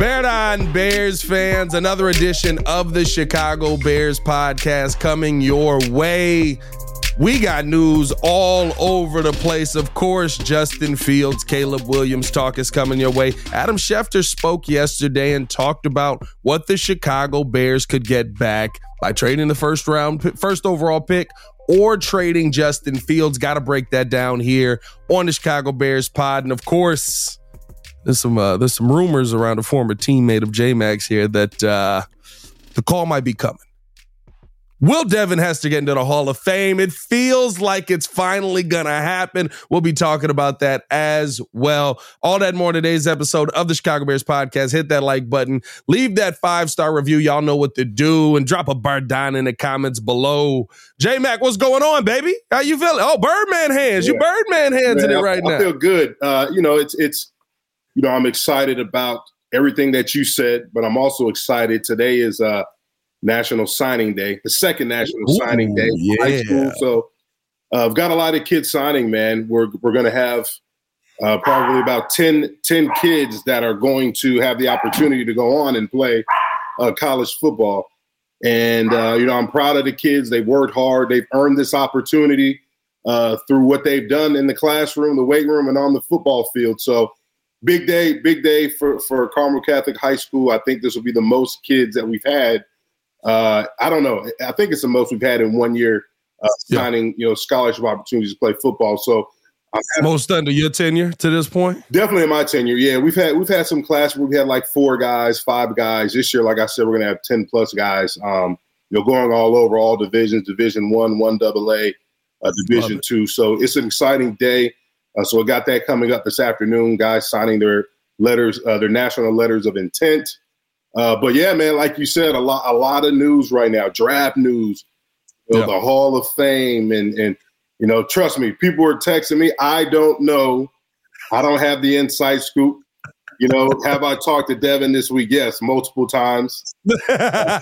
Bear Down, Bears fans, another edition of the Chicago Bears podcast coming your way. We got news all over the place. Of course, Justin Fields, Caleb Williams talk is coming your way. Adam Schefter spoke yesterday and talked about what the Chicago Bears could get back by trading the first overall pick or trading Justin Fields. Got to break that down here on the Chicago Bears pod. And of course, there's some rumors around a former teammate of J-Max here that the call might be coming. Will Devin Hester get into the Hall of Fame? It feels like it's finally going to happen. We'll be talking about that as well. All that more in today's episode of the Chicago Bears podcast. Hit that like button. Leave that 5-star review. Y'all know what to do. And drop a bar down in the comments below. J-Mac, what's going on, baby? How you feeling? Oh, Birdman hands. Yeah. You Birdman hands in it right now. I feel good. I'm excited about everything that you said, but I'm also excited. Today is National Signing Day, the second National Signing Day in high school. So I've got a lot of kids signing, man. We're going to have probably about 10 kids that are going to have the opportunity to go on and play college football. And, I'm proud of the kids. They've worked hard. They've earned this opportunity through what they've done in the classroom, the weight room, and on the football field. So big day for Carmel Catholic High School. I think this will be the most kids that we've had. I don't know. I think it's the most we've had in 1 year signing, scholarship opportunities to play football. So most under your tenure to this point? Definitely in my tenure. Yeah, we've had some classes where we had like 4 guys, 5 guys. This year, like I said, we're going to have 10 plus guys. Going all over all divisions, Division 1, 1AA, Division 2. So it's an exciting day. So we got that coming up this afternoon. Guys signing their letters, their national letters of intent. But yeah, man, like you said, a lot of news right now, draft news, the Hall of Fame, and trust me, people are texting me. I don't know. I don't have the inside scoop. Have I talked to Devin this week? Yes, multiple times. But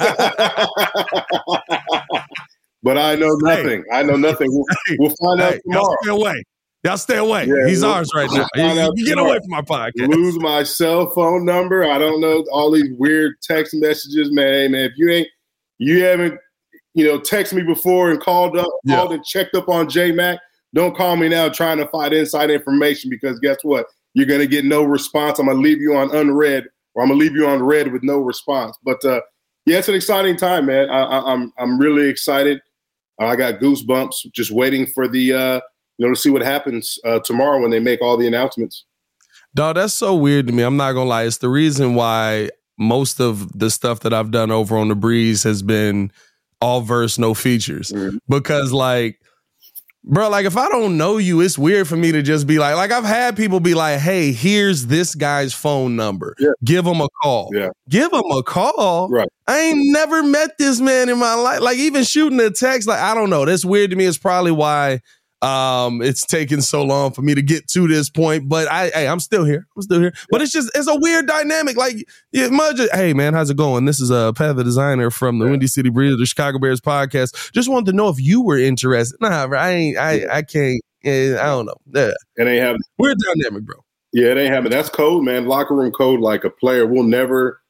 I know nothing. I know nothing. We'll find out tomorrow. Y'all stay away. Yeah, He's ours right now. You get away from our podcast. Lose my cell phone number. I don't know all these weird text messages, man. Hey, man, if you haven't, texted me before and called and checked up on J-Mac, don't call me now trying to find inside information, because guess what? You're going to get no response. I'm going to leave you on unread, or I'm going to leave you on read with no response. But it's an exciting time, man. I'm really excited. I got goosebumps just waiting for the to see what happens tomorrow when they make all the announcements. Dog, that's so weird to me. I'm not going to lie. It's the reason why most of the stuff that I've done over on The Breeze has been all verse, no features. Mm-hmm. Because, bro, if I don't know you, it's weird for me to just be like I've had people be like, hey, here's this guy's phone number. Yeah. Give him a call. Yeah. Give him a call? Right. I ain't never met this man in my life. Even shooting a text, I don't know. That's weird to me. It's probably why it's taken so long for me to get to this point, but I'm still here. Yeah. But it's a weird dynamic. Hey man, how's it going? This is Pat the Designer from the Windy City Breeze, the Chicago Bears podcast. Just wanted to know if you were interested. Nah, I can't. I don't know. Yeah. It ain't happening. Weird dynamic, bro. Yeah, it ain't happening. That's code, man. Locker room code. Like a player, we'll never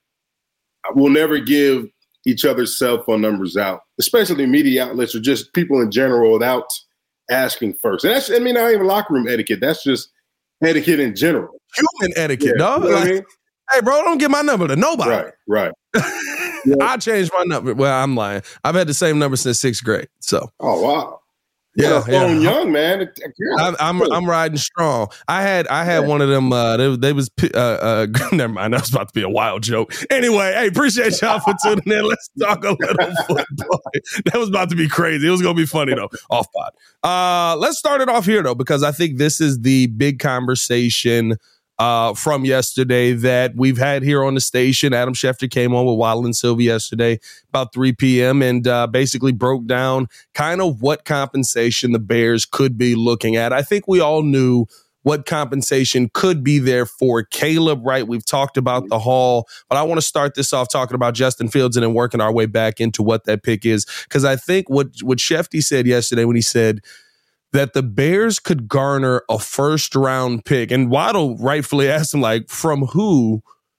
give each other's cell phone numbers out, especially media outlets or just people in general, without asking first. And that's, not even locker room etiquette. That's just etiquette in general. Human etiquette, dog. You know what I mean? Hey, bro, don't give my number to nobody. Right. I changed my number. Well, I'm lying. I've had the same number since 6th grade. So. Oh, wow. Yeah. Young, man. I'm riding strong. I had one of them. They was never mind. That was about to be a wild joke. Anyway, hey, appreciate y'all for tuning in. Let's talk a little football. That was about to be crazy. It was gonna be funny though. Off pod. Let's start it off here though, because I think this is the big conversation from yesterday that we've had here on the station. Adam Schefter came on with Waddle and Sylvie yesterday about 3 p.m. and basically broke down kind of what compensation the Bears could be looking at. I think we all knew what compensation could be there for Caleb, right? We've talked about the haul, but I want to start this off talking about Justin Fields and then working our way back into what that pick is, because I think what Schefty said yesterday when he said that the Bears could garner a first-round pick. And Waddle rightfully asked him, from who?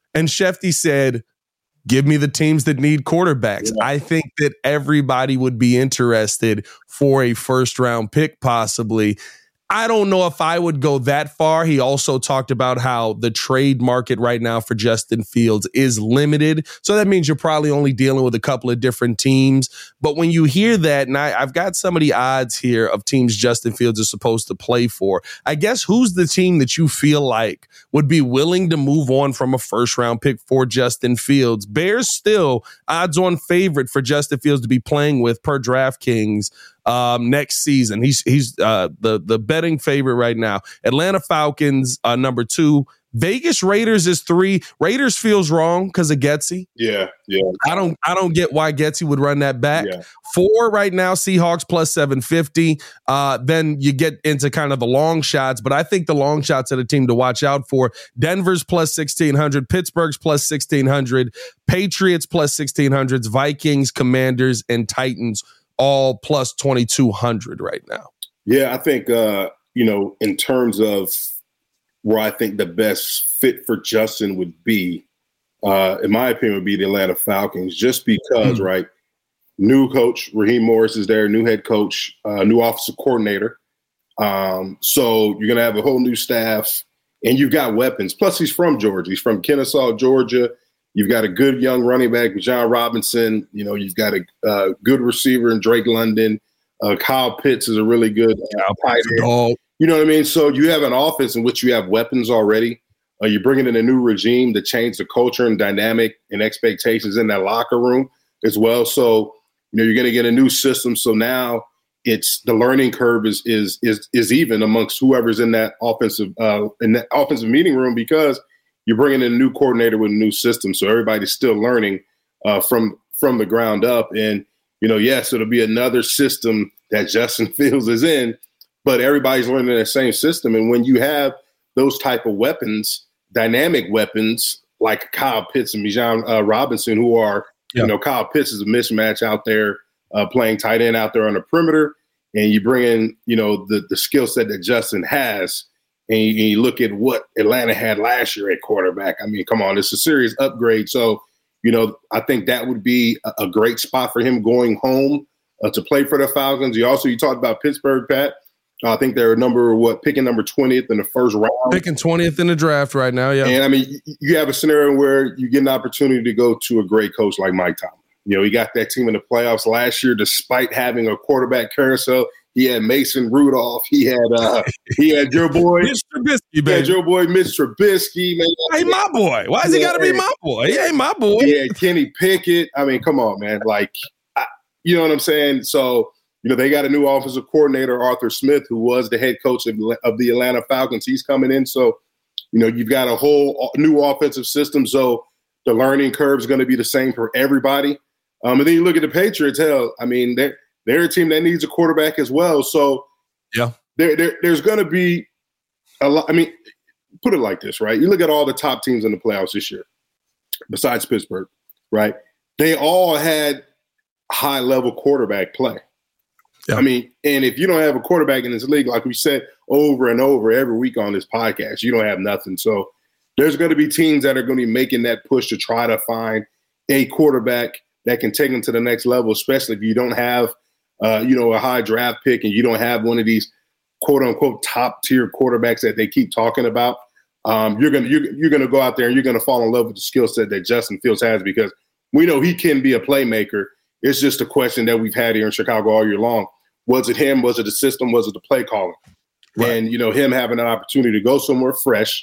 And Shefty said, give me the teams that need quarterbacks. Yeah. I think that everybody would be interested for a first-round pick possibly. I don't know if I would go that far. He also talked about how the trade market right now for Justin Fields is limited. So that means you're probably only dealing with a couple of different teams. But when you hear that, and I've got some of the odds here of teams Justin Fields is supposed to play for, I guess who's the team that you feel like would be willing to move on from a first-round pick for Justin Fields? Bears still odds-on favorite for Justin Fields to be playing with per DraftKings next season. He's the betting favorite right now. Atlanta Falcons number 2. Vegas Raiders is 3. Raiders feels wrong because of Getsy. Yeah. I don't get why Getsy would run that back. Yeah. 4 right now, Seahawks plus 750. Then you get into kind of the long shots, but I think the long shots are the team to watch out for. Denver's plus 1,600, Pittsburgh's plus 1,600, Patriots plus 1,600, Vikings, Commanders, and Titans all plus 2,200 right now. Yeah, I think, in terms of where I think the best fit for Justin would be, in my opinion, would be the Atlanta Falcons, just because, right, new coach, Raheem Morris is there, new head coach, new offensive coordinator. So you're going to have a whole new staff, and you've got weapons. Plus, he's from Georgia. He's from Kennesaw, Georgia. You've got a good young running back with John Robinson. You've got a good receiver in Drake London. Kyle Pitts is a really good tight end. You know what I mean? So you have an offense in which you have weapons already. You're bringing in a new regime to change the culture and dynamic and expectations in that locker room as well. So, you're going to get a new system. So now it's the learning curve is even amongst whoever's in that offensive meeting room, because you're bringing in a new coordinator with a new system. So everybody's still learning from the ground up. And, yes, it'll be another system that Justin Fields is in, but everybody's learning the same system. And when you have those type of weapons, dynamic weapons like Kyle Pitts and Bijan Robinson, who are, Kyle Pitts is a mismatch out there playing tight end out there on the perimeter. And you bring in, the skill set that Justin has, and you look at what Atlanta had last year at quarterback. I mean, come on, it's a serious upgrade. So, I think that would be a great spot for him going home to play for the Falcons. You talked about Pittsburgh, Pat. I think they're picking number 20th in the first round. Picking 20th in the draft right now, yeah. And, I mean, you have a scenario where you get an opportunity to go to a great coach like Mike Tomlin. He got that team in the playoffs last year despite having a quarterback carousel. He had Mason Rudolph. He had Joe Boy. Mitch Trubisky, baby. Joe Boy, Mitch Trubisky. Man. Hey, my boy. Why has he got to be my boy? He ain't my boy. Yeah, Kenny Pickett. I mean, come on, man. You know what I'm saying? So, they got a new offensive coordinator, Arthur Smith, who was the head coach of the Atlanta Falcons. He's coming in. So, you've got a whole new offensive system. So the learning curve is going to be the same for everybody. And then you look at the Patriots. Hell, I mean, they're a team that needs a quarterback as well. So yeah, there's going to be a lot. I mean, put it like this, right? You look at all the top teams in the playoffs this year, besides Pittsburgh, right? They all had high-level quarterback play. Yeah. I mean, and if you don't have a quarterback in this league, like we said over and over every week on this podcast, you don't have nothing. So there's going to be teams that are going to be making that push to try to find a quarterback that can take them to the next level, especially if you don't have, a high draft pick and you don't have one of these quote unquote top tier quarterbacks that they keep talking about. You're going to go out there and you're going to fall in love with the skill set that Justin Fields has, because we know he can be a playmaker. It's just a question that we've had here in Chicago all year long. Was it him? Was it the system? Was it the play calling? Right. And, him having an opportunity to go somewhere fresh,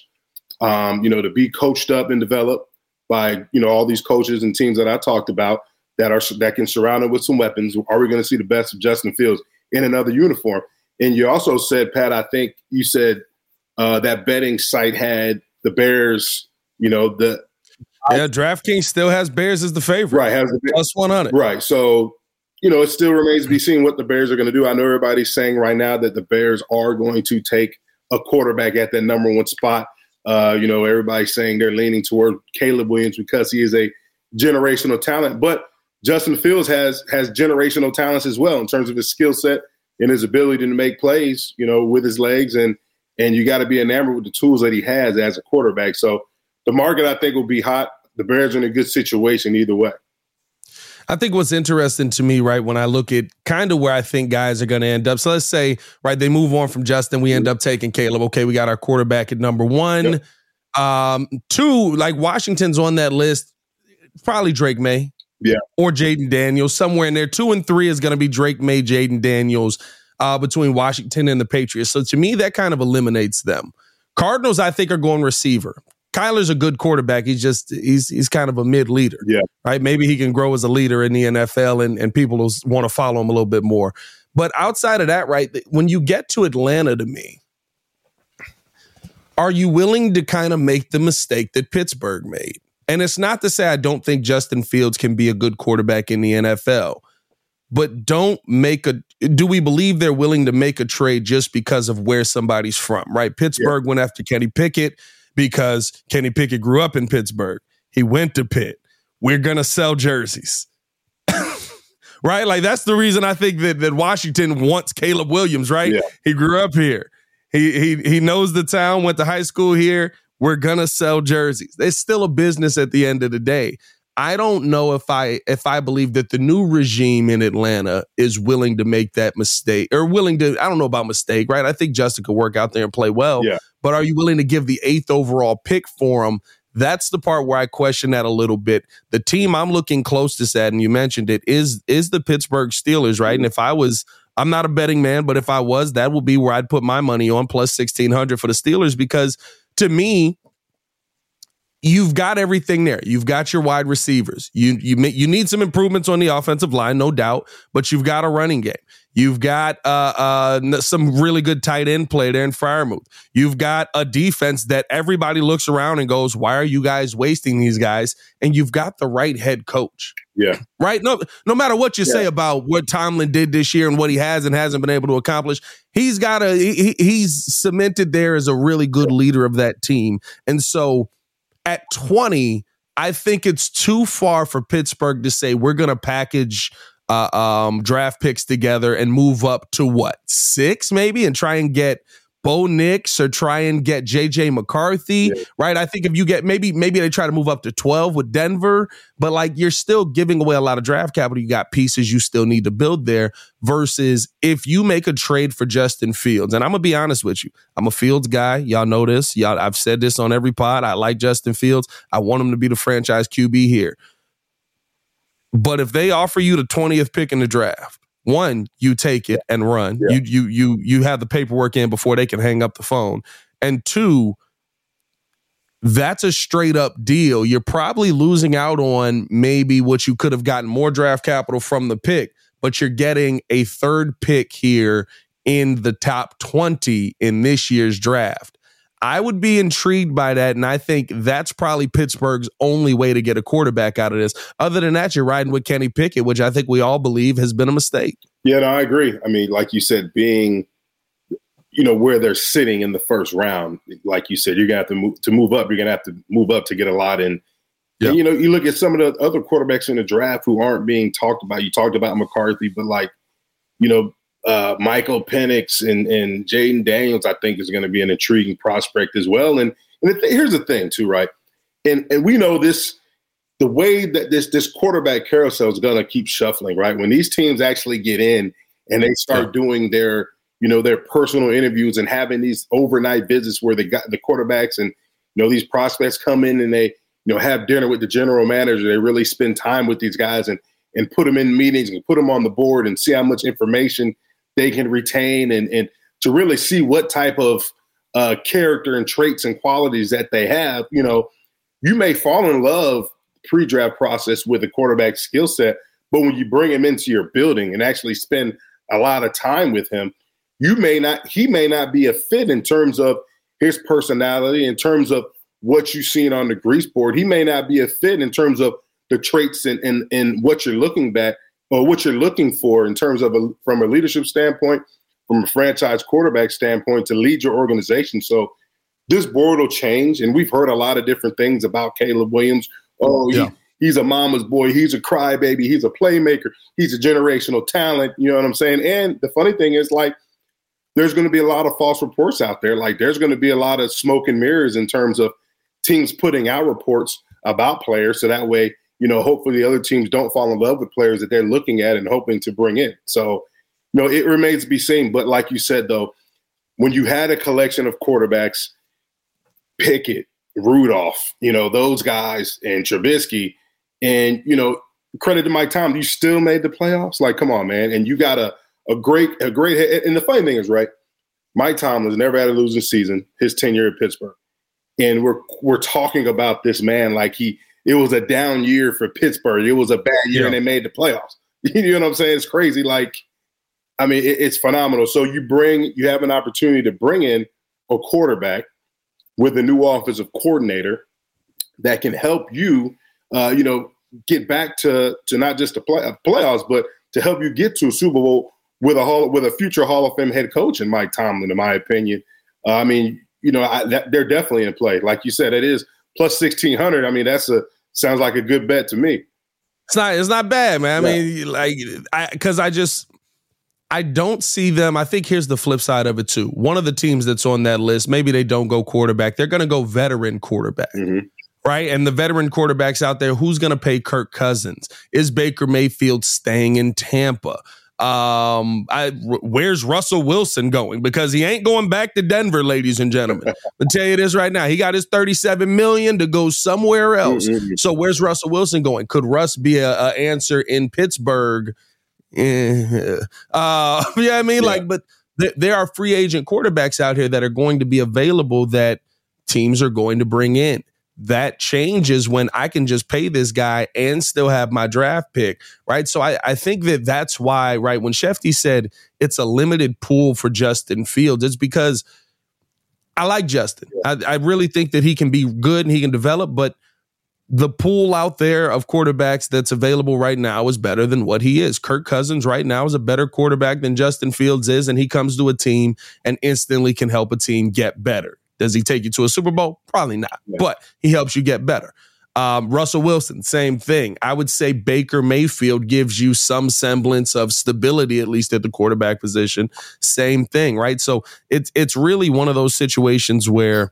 to be coached up and developed by, all these coaches and teams that I talked about that can surround him with some weapons. Are we going to see the best of Justin Fields in another uniform? And you also said, Pat, I think you said that betting site had the Bears, DraftKings still has Bears as the favorite. Right. Has the plus 100. Right. So, it still remains to be seen what the Bears are going to do. I know everybody's saying right now that the Bears are going to take a quarterback at that number 1 spot. Everybody's saying they're leaning toward Caleb Williams because he is a generational talent. But Justin Fields has generational talents as well in terms of his skill set and his ability to make plays, with his legs. And you got to be enamored with the tools that he has as a quarterback. So the market, I think, will be hot. The Bears are in a good situation either way. I think what's interesting to me, right, when I look at kind of where I think guys are going to end up. So let's say, right, they move on from Justin. We end up taking Caleb. Okay, we got our quarterback at number 1. Yep. 2, like Washington's on that list. Probably Drake May. Yeah. Or Jaden Daniels. Somewhere in there. 2 and 3 is going to be Drake May, Jaden Daniels between Washington and the Patriots. So to me, that kind of eliminates them. Cardinals, I think, are going receiver. Kyler's a good quarterback. He's kind of a mid leader. Yeah. Right. Maybe he can grow as a leader in the NFL and people will want to follow him a little bit more. But outside of that, right, when you get to Atlanta, to me, are you willing to kind of make the mistake that Pittsburgh made? And it's not to say I don't think Justin Fields can be a good quarterback in the NFL, but do we believe they're willing to make a trade just because of where somebody's from, right? Pittsburgh went after Kenny Pickett because Kenny Pickett grew up in Pittsburgh. He went to Pitt. We're going to sell jerseys. Right? Like, that's the reason I think that Washington wants Caleb Williams, right? Yeah. He grew up here. He knows the town, went to high school here. We're going to sell jerseys. It's still a business at the end of the day. I don't know if I believe that the new regime in Atlanta is willing to make that mistake or willing to, I don't know about mistake, right? I think Justin could work out there and play well, but are you willing to give the 8th overall pick for him? That's the part where I question that a little bit. The team I'm looking closest at, and you mentioned it, is the Pittsburgh Steelers, right? And if I'm not a betting man, but if I was, that would be where I'd put my money on, plus 1,600 for the Steelers, because to me, you've got everything there. You've got your wide receivers. You need some improvements on the offensive line, no doubt, but you've got a running game. You've got some really good tight end play there in Freiermuth. You've got a defense that everybody looks around and goes, why are you guys wasting these guys? And you've got the right head coach. Yeah. Right? No matter what you say about what Tomlin did this year and what he has and hasn't been able to accomplish, he's cemented there as a really good leader of that team. And so at 20, I think it's too far for Pittsburgh to say we're going to package draft picks together and move up to 6 maybe and try and get Bo Nix or try and get JJ McCarthy, right? I think if you get maybe they try to move up to 12 with Denver, but like you're still giving away a lot of draft capital. You got pieces you still need to build there versus if you make a trade for Justin Fields. And I'm going to be honest with you. I'm a Fields guy. Y'all know this. I've said this on every pod. I like Justin Fields. I want him to be the franchise QB here. But if they offer you the 20th pick in the draft, 1, you take it and run. Yeah. You have the paperwork in before they can hang up the phone. And 2, that's a straight up deal. You're probably losing out on maybe what you could have gotten more draft capital from the pick, but you're getting a 3rd pick here in the top 20 in this year's draft. I would be intrigued by that, and I think that's probably Pittsburgh's only way to get a quarterback out of this. Other than that, you're riding with Kenny Pickett, which I think we all believe has been a mistake. Yeah, no, I agree. I mean, like you said, being, where they're sitting in the first round, like you said, you're going to have to move up. You're going to have to move up to get a lot in. Yeah. And, you look at some of the other quarterbacks in the draft who aren't being talked about. You talked about McCarthy, but Michael Penix and Jaden Daniels, I think, is going to be an intriguing prospect as well. And here's the thing, too, right? And we know this, the way that this quarterback carousel is going to keep shuffling, right? When these teams actually get in and they start doing their personal interviews and having these overnight visits where they got the quarterbacks and, these prospects come in and they, have dinner with the general manager. They really spend time with these guys and put them in meetings and put them on the board and see how much information they can retain and to really see what type of character and traits and qualities that they have. You may fall in love pre-draft process with a quarterback skill set, but when you bring him into your building and actually spend a lot of time with him, he may not be a fit in terms of his personality, in terms of what you've seen on the grease board. He may not be a fit in terms of the traits and what you're looking at or what you're looking for in terms of from a leadership standpoint, from a franchise quarterback standpoint to lead your organization. So this board will change. And we've heard a lot of different things about Caleb Williams. He's a mama's boy. He's a crybaby. He's a playmaker. He's a generational talent. You know what I'm saying? And the funny thing is, there's going to be a lot of false reports out there. There's going to be a lot of smoke and mirrors in terms of teams putting out reports about players. So that way, hopefully the other teams don't fall in love with players that they're looking at and hoping to bring in. So, it remains to be seen. But like you said, though, when you had a collection of quarterbacks, Pickett, Rudolph, those guys, and Trubisky, and, credit to Mike Tomlin, you still made the playoffs. Like, come on, man. And you got a great head. And the funny thing is, right, Mike Tomlin's never had a losing season his tenure at Pittsburgh. And we're talking about this man like it was a down year for Pittsburgh. It was a bad year and they made the playoffs. You know what I'm saying? It's crazy. Like, I mean, it's phenomenal. So you have an opportunity to bring in a quarterback with a new offensive coordinator that can help you, get back to not just the playoffs, but to help you get to a Super Bowl with a future Hall of Fame head coach in Mike Tomlin, in my opinion. I mean, they're definitely in play. Like you said, it is plus 1,600. I mean, sounds like a good bet to me. It's not bad, man. I mean, I don't see them. I think here's the flip side of it too. One of the teams that's on that list, maybe they don't go quarterback. They're going to go veteran quarterback. Mm-hmm. Right. And the veteran quarterbacks out there, who's going to pay Kirk Cousins? Is Baker Mayfield staying in Tampa? Where's Russell Wilson going? Because he ain't going back to Denver, ladies and gentlemen. I'll tell you this right now. He got his $37 million to go somewhere else. Mm-hmm. So where's Russell Wilson going? Could Russ be a answer in Pittsburgh? But there are free agent quarterbacks out here that are going to be available that teams are going to bring in. That changes when I can just pay this guy and still have my draft pick, right? So I think that's why, right, when Shefty said it's a limited pool for Justin Fields, it's because I like Justin. I really think that he can be good and he can develop, but the pool out there of quarterbacks that's available right now is better than what he is. Kirk Cousins right now is a better quarterback than Justin Fields is, and he comes to a team and instantly can help a team get better. Does he take you to a Super Bowl? Probably not, but he helps you get better. Russell Wilson, same thing. I would say Baker Mayfield gives you some semblance of stability, at least at the quarterback position. Same thing, right? So it's really one of those situations where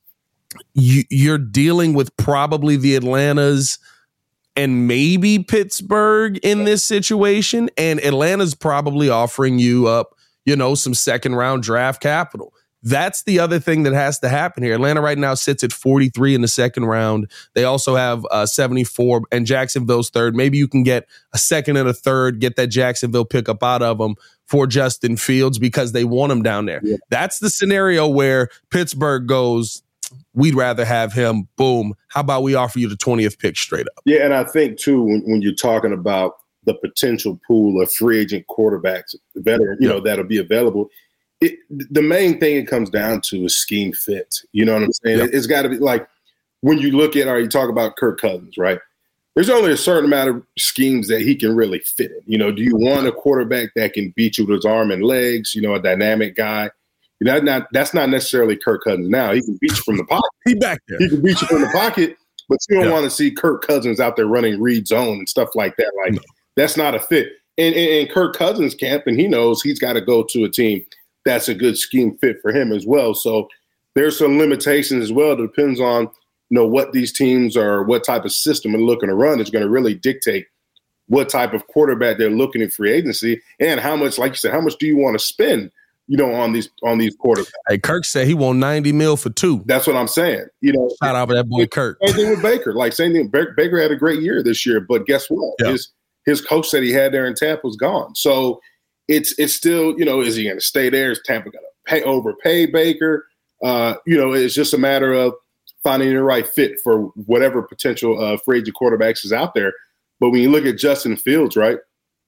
you're dealing with probably the Atlantas and maybe Pittsburgh in this situation, and Atlanta's probably offering you up, some second round draft capital. That's the other thing that has to happen here. Atlanta right now sits at 43 in the second round. They also have 74, and Jacksonville's third. Maybe you can get a second and a third, get that Jacksonville pickup out of them for Justin Fields because they want him down there. Yeah. That's the scenario where Pittsburgh goes, we'd rather have him. Boom. How about we offer you the 20th pick straight up? Yeah, and I think, too, when you're talking about the potential pool of free agent quarterbacks, veteran, that'll be available, the main thing it comes down to is scheme fit. You know what I'm saying? Yep. It's got to be like when you look at, or you talk about Kirk Cousins, right? There's only a certain amount of schemes that he can really fit in. Do you want a quarterback that can beat you with his arm and legs, a dynamic guy? That's not necessarily Kirk Cousins now. He can beat you from the pocket. He back there. He can beat you from the pocket, but you don't want to see Kirk Cousins out there running read zone and stuff like that. Like, that's not a fit. In Kirk Cousins' camp, and he knows he's got to go to a team that's a good scheme fit for him as well. So there's some limitations as well. It depends on, what these teams are, what type of system they're looking to run is going to really dictate what type of quarterback they're looking in free agency and how much, like you said, how much do you want to spend, on these quarterbacks. Hey, Kirk said he won $90 million for 2. That's what I'm saying. Shout out to that boy Kirk. Same thing with Baker. Same thing. Baker had a great year this year, but guess what? Yeah. His coach said he had there in Tampa was gone. So it's still, is he going to stay there? Is Tampa going to overpay Baker? It's just a matter of finding the right fit for whatever potential free agent quarterbacks is out there. But when you look at Justin Fields, right,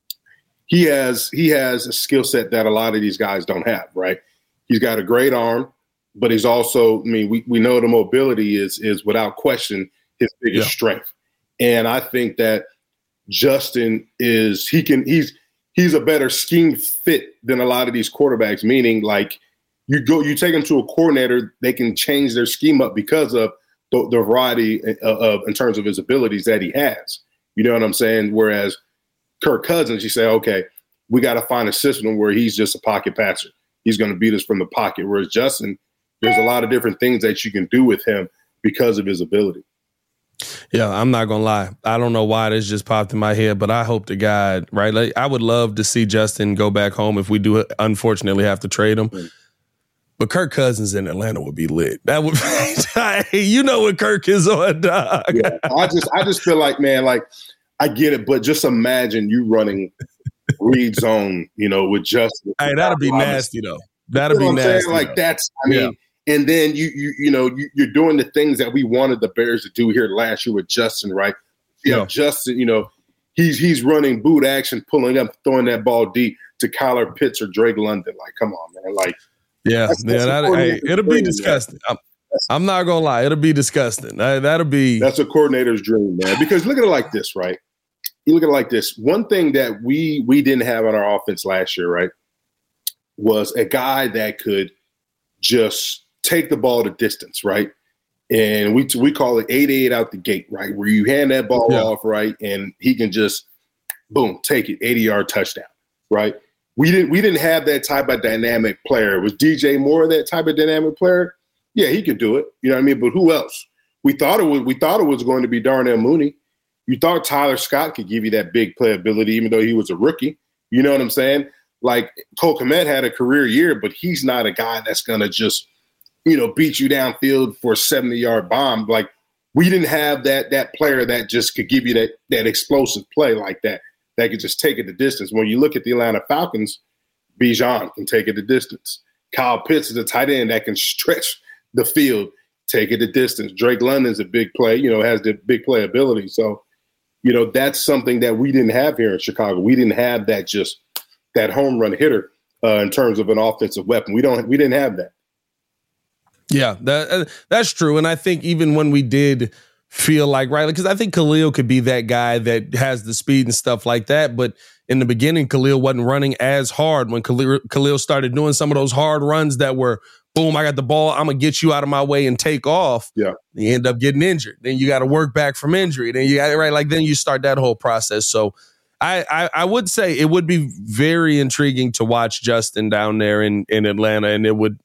he has a skill set that a lot of these guys don't have, right? He's got a great arm, but he's also, we know the mobility is without question his biggest strength. And I think that Justin he's a better scheme fit than a lot of these quarterbacks, meaning like you take them to a coordinator, they can change their scheme up because of the variety of in terms of his abilities that he has. You know what I'm saying? Whereas Kirk Cousins, you say, okay, we got to find a system where he's just a pocket passer. He's going to beat us from the pocket. Whereas Justin, there's a lot of different things that you can do with him because of his ability. Yeah, I'm not gonna lie. I don't know why this just popped in my head, but I hope to God, right? Like, I would love to see Justin go back home if we do unfortunately have to trade him. Mm. But Kirk Cousins in Atlanta would be lit. That would, you know what Kirk is on, dog. Yeah, I just feel like, man, like I get it, but just imagine you running read zone, with Justin. Hey, that'd be nasty though. That'd be nasty. Saying? Like that's, I mean, and then you're doing the things that we wanted the Bears to do here last year with Justin, right? Yeah, Justin, he's running boot action, pulling up, throwing that ball deep to Kyler Pitts or Drake London. Like, come on, man. Like, it'll be disgusting. I'm not gonna lie, it'll be disgusting. That's a coordinator's dream, man. Because look at it like this, right? You look at it like this. One thing that we didn't have on our offense last year, right, was a guy that could just take the ball to distance, right? And we call it 8-8 out the gate, right? Where you hand that ball off, right, and he can just boom, take it, 80-yard touchdown, right? We didn't have that type of dynamic player. Was DJ Moore that type of dynamic player? Yeah, he could do it. You know what I mean? But who else? We thought it was going to be Darnell Mooney. You thought Tyler Scott could give you that big playability, even though he was a rookie. You know what I'm saying? Like Cole Kmet had a career year, but he's not a guy that's gonna just, beat you downfield for a 70-yard bomb. Like we didn't have that player that just could give you that explosive play like that could just take it the distance. When you look at the Atlanta Falcons, Bijan can take it the distance. Kyle Pitts is a tight end that can stretch the field, take it the distance. Drake London's a big play, has the big playability. So, that's something that we didn't have here in Chicago. We didn't have that home run hitter in terms of an offensive weapon. We didn't have that. Yeah, that's true. And I think even when we did feel like, right, because I think Khalil could be that guy that has the speed and stuff like that. But in the beginning, Khalil wasn't running as hard. When Khalil started doing some of those hard runs that were, boom, I got the ball, I'm going to get you out of my way and take off. Yeah. You end up getting injured. Then you got to work back from injury. Then you got it right. Like then you start that whole process. So I would say it would be very intriguing to watch Justin down there in Atlanta, and it would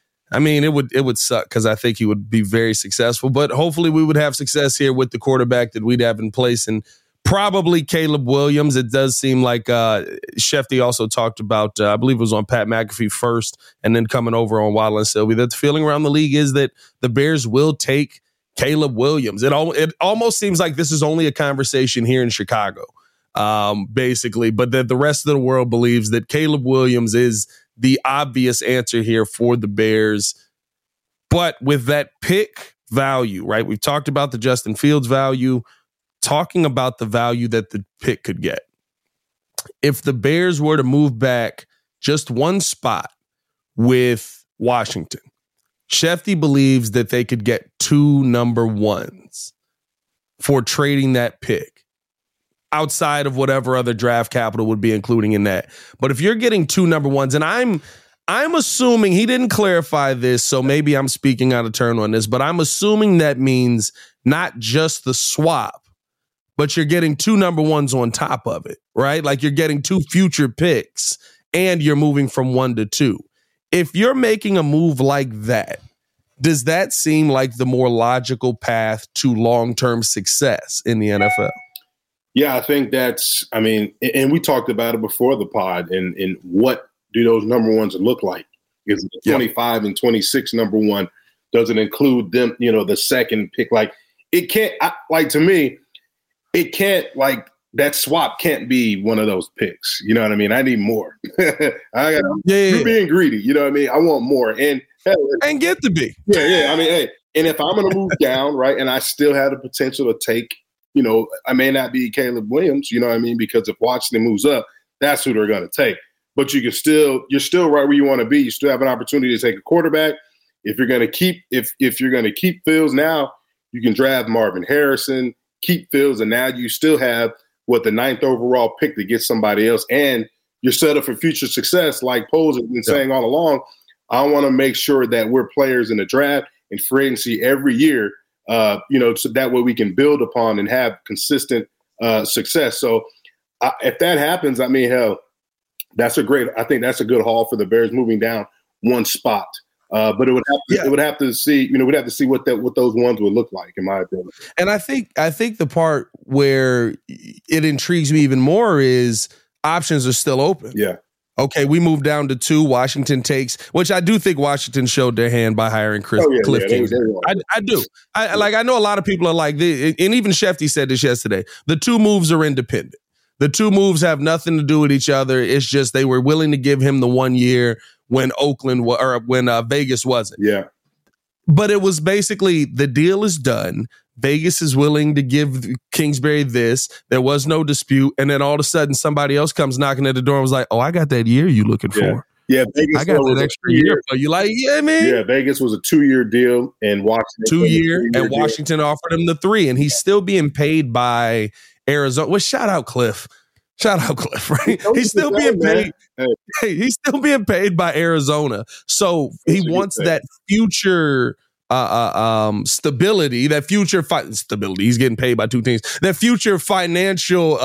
suck because I think he would be very successful. But hopefully we would have success here with the quarterback that we'd have in place, and probably Caleb Williams. It does seem like Shefty also talked about, I believe it was on Pat McAfee first, and then coming over on Waddle and Sylvie, that the feeling around the league is that the Bears will take Caleb Williams. It almost seems like this is only a conversation here in Chicago. Basically, but that the rest of the world believes that Caleb Williams is the obvious answer here for the Bears. But with that pick value, right? We've talked about the Justin Fields value, talking about the value that the pick could get. If the Bears were to move back just one spot with Washington, Shefty believes that they could get 2 number ones for trading that pick, outside of whatever other draft capital would be including in that. But if you're getting 2 number ones, and I'm assuming he didn't clarify this, so maybe I'm speaking out of turn on this, but I'm assuming that means not just the swap, but you're getting 2 number ones on top of it, right? Like you're getting 2 future picks and you're moving from 1 to 2. If you're making a move like that, does that seem like the more logical path to long-term success in the NFL? Yeah, I think and we talked about it before the pod, and what do those number ones look like? Is it the 25 and 26 number one? Does it include them, the second pick? Like, it can't, to me, it can't, like, that swap can't be one of those picks. You know what I mean? I need more. You're being greedy. You know what I mean? I want more. And get to be. Yeah. I mean, hey, and if I'm going to move down, right, and I still have the potential to take, I may not be Caleb Williams, you know what I mean? Because if Washington moves up, that's who they're going to take. But you're still right where you want to be. You still have an opportunity to take a quarterback. If you're going to keep Fields now, you can draft Marvin Harrison, keep Fields, and now you still have the 9th overall pick to get somebody else, and you're set up for future success. Like Poles has been saying all along, I want to make sure that we're players in the draft and free agency every year. So that way we can build upon and have consistent success. So if that happens, I mean, hell, I think that's a good haul for the Bears moving down one spot But it would have to see, we'd have to see what those ones would look like, in my opinion. And I think the part where it intrigues me even more is options are still open. Yeah. Okay, we moved down to 2. Washington takes, which I do think Washington showed their hand by hiring Cliff Kingsbury. I do. I know a lot of people are like, and even Shefty said this yesterday, the 2 moves are independent. The 2 moves have nothing to do with each other. It's just they were willing to give him the 1 year when Vegas wasn't. Yeah. But it was basically the deal is done. Vegas is willing to give Kingsbury this. There was no dispute. And then all of a sudden somebody else comes knocking at the door and was like, oh, I got that year you looking for. Yeah, Vegas, I got that extra year. But you like, yeah, man. Yeah, Vegas was a 2-year deal and Washington 2 year and Washington offered him the 3, and he's still being paid by Arizona. Well, shout out Cliff, right? He's still being paid. Hey, he's still being paid by Arizona. So he wants that future stability, that future stability. He's getting paid by 2 teams. That future financial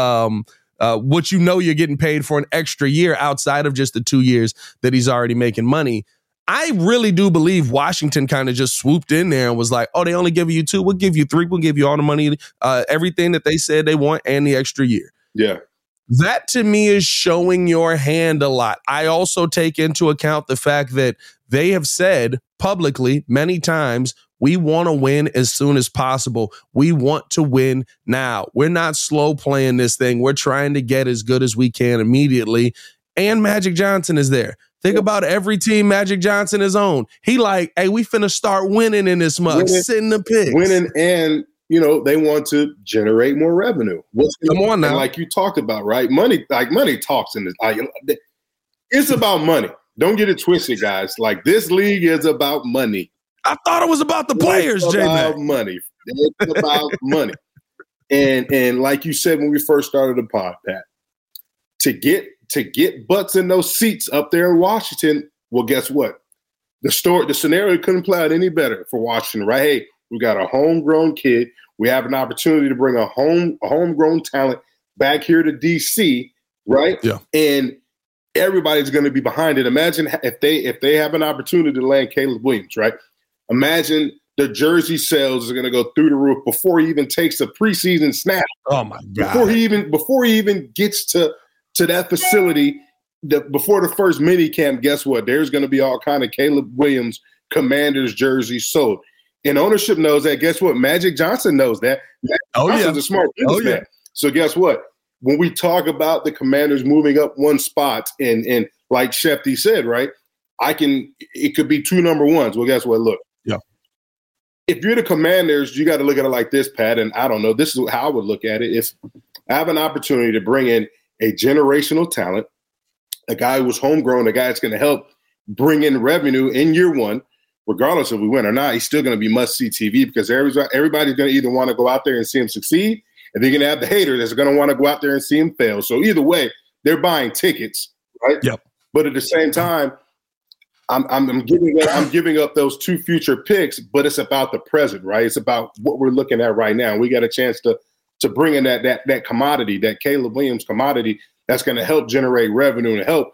what you're getting paid for an extra year outside of just the 2 years that he's already making money. I really do believe Washington kind of just swooped in there and was like, oh, they only give you 2. We'll give you 3. We'll give you all the money, everything that they said they want and the extra year. Yeah. That to me is showing your hand a lot. I also take into account the fact that they have said publicly many times, we want to win as soon as possible. We want to win now. We're not slow playing this thing. We're trying to get as good as we can immediately. And Magic Johnson is there. Think about every team Magic Johnson is on. He like, hey, we finna start winning in this mug, sitting the picks. Winning and they want to generate more revenue. Come on now. And like you talked about, right? Money talks in this. It's about money. Don't get it twisted, guys. Like, this league is about money. I thought it was about the players, J-Mac. It's about money. It's about money. And like you said when we first started the pod, Pat, to get butts in those seats up there in Washington, well, guess what? The scenario couldn't play out any better for Washington, right? Hey, we got a homegrown kid. We have an opportunity to bring a homegrown talent back here to DC, right? Yeah. And everybody's going to be behind it. Imagine if they have an opportunity to land Caleb Williams, right? Imagine the jersey sales are going to go through the roof before he even takes a preseason snap. Oh my God! Before he even gets to that facility, before the first mini camp, guess what? There's going to be all kind of Caleb Williams Commanders jerseys sold. And ownership knows that. Guess what? Magic Johnson knows that. Johnson's a smart businessman. So guess what? When we talk about the Commanders moving up one spot, and like Shefty said, right? It could be 2 number ones. Well, guess what? Look. Yeah. If you're the Commanders, you got to look at it like this, Pat. And I don't know. This is how I would look at it. If I have an opportunity to bring in a generational talent, a guy who's homegrown, a guy that's going to help bring in revenue in year 1, regardless if we win or not, he's still going to be must-see TV because everybody's going to either want to go out there and see him succeed, and they're going to have the haters that's going to want to go out there and see him fail. So either way, they're buying tickets, right? Yep. But at the same time, I'm giving up those 2 future picks, but it's about the present, right? It's about what we're looking at right now. We got a chance to bring in that commodity, that Caleb Williams commodity that's going to help generate revenue and help,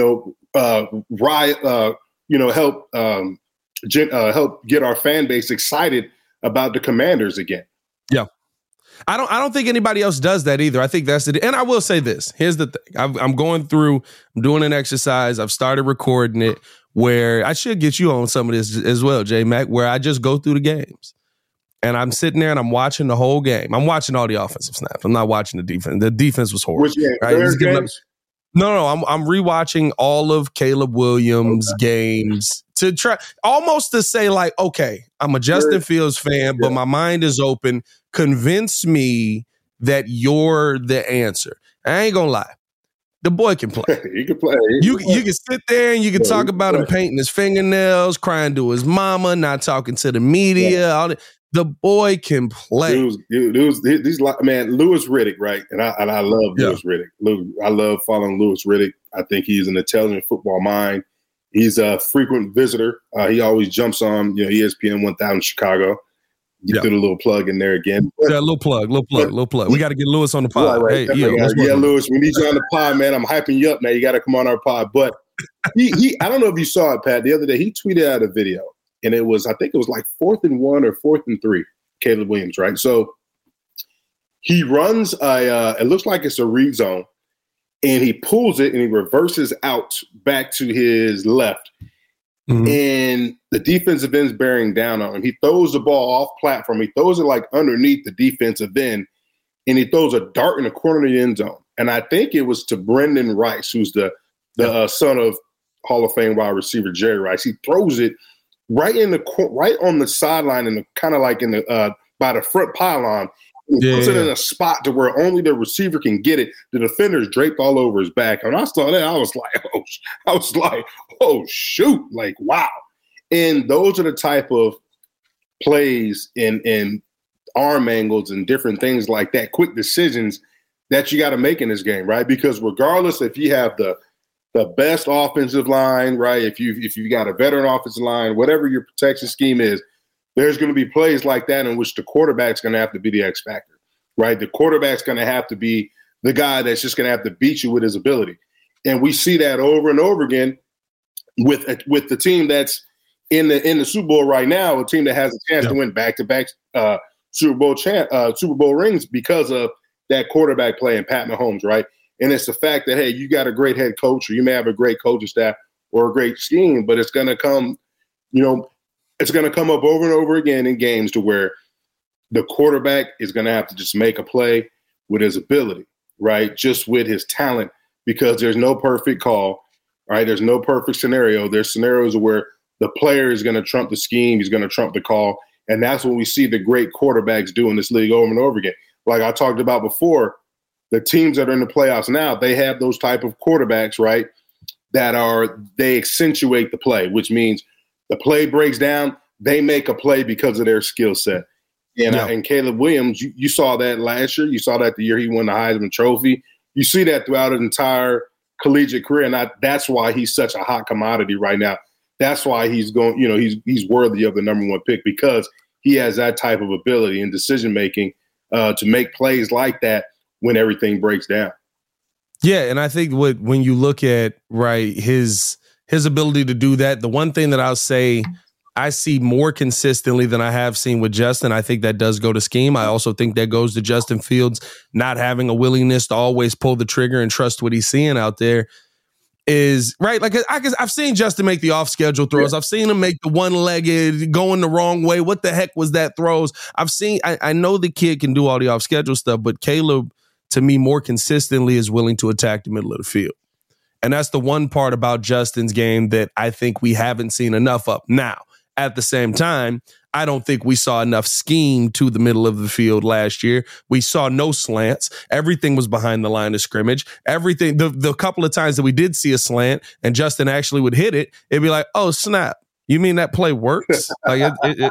help get our fan base excited about the Commanders again. Yeah. I don't think anybody else does that either. I think that's it. And I will say this. Here's the thing. I'm doing an exercise. I've started recording it where I should get you on some of this as well, J-Mac, where I just go through the games. And I'm sitting there and I'm watching the whole game. I'm watching all the offensive snaps. I'm not watching the defense. The defense was horrible. Which game? Right? No. I'm rewatching all of Caleb Williams' games to try almost to say like, okay, I'm a Justin Fields fan, but my mind is open. Convince me that you're the answer. I ain't gonna lie. The boy can play. He can play. You can sit there and you can talk about him painting his fingernails, crying to his mama, not talking to the media. All that. The boy can play. Louis Riddick, right? And I love Louis Riddick. I love following Louis Riddick. I think he's an intelligent football mind. He's a frequent visitor. He always jumps on, ESPN 1000 Chicago. You threw a little plug in there again. Yeah, little plug. We got to get Louis on the pod. Right. Hey, Louis, we need you on the pod, man. I'm hyping you up now. You got to come on our pod. But I don't know if you saw it, Pat. The other day, he tweeted out a video, and I think it was like 4th and 1 or 4th and 3, Caleb Williams, right? So he runs it looks like it's a read zone, and he pulls it and he reverses out back to his left. Mm-hmm. And the defensive end's bearing down on him. He throws the ball off platform. He throws it like underneath the defensive end, and he throws a dart in the corner of the end zone. And I think it was to Brendan Rice, who's the son of Hall of Fame wide receiver Jerry Rice. He throws it right on the sideline, and kind of like in the by the front pylon. He puts it in a spot to where only the receiver can get it. The defender's draped all over his back. And I saw that, I was like, oh shoot, like wow. And those are the type of plays and arm angles and different things like that, quick decisions that you got to make in this game, right? Because regardless if you have the best offensive line, right? If you got a veteran offensive line, whatever your protection scheme is, there's going to be plays like that in which the quarterback's going to have to be the X factor, right? The quarterback's going to have to be the guy that's just going to have to beat you with his ability. And we see that over and over again with the team that's in the Super Bowl right now, a team that has a chance to win back-to-back Super Bowl rings because of that quarterback play in Pat Mahomes, right? And it's the fact that, hey, you got a great head coach, or you may have a great coaching staff or a great scheme, but it's going to come, it's going to come up over and over again in games to where the quarterback is going to have to just make a play with his ability, right? Just with his talent, because there's no perfect call, right? There's no perfect scenario. There's scenarios where the player is going to trump the scheme. He's going to trump the call. And that's what we see the great quarterbacks do in this league over and over again. Like I talked about before, the teams that are in the playoffs now, they have those type of quarterbacks, right, they accentuate the play, which means the play breaks down, they make a play because of their skill set. And Caleb Williams, you saw that last year. You saw that the year he won the Heisman Trophy. You see that throughout his entire collegiate career, and that's why he's such a hot commodity right now. That's why he's going, he's worthy of the number 1 pick, because he has that type of ability and decision-making to make plays like that when everything breaks down. Yeah, and I think when you look at, right, his ability to do that, the one thing that I'll say I see more consistently than I have seen with Justin, I think that does go to scheme. I also think that goes to Justin Fields not having a willingness to always pull the trigger and trust what he's seeing out there. Is right. Like I've seen Justin make the off schedule throws. Yeah. I've seen him make the one-legged going the wrong way. What the heck was that throws? I know the kid can do all the off schedule stuff, but Caleb, to me, more consistently is willing to attack the middle of the field. And that's the one part about Justin's game that I think we haven't seen enough of. Now, at the same time, I don't think we saw enough scheme to the middle of the field last year. We saw no slants. Everything was behind the line of scrimmage. Everything, the couple of times that we did see a slant and Justin actually would hit it, it'd be like, oh, snap. You mean that play works? Like,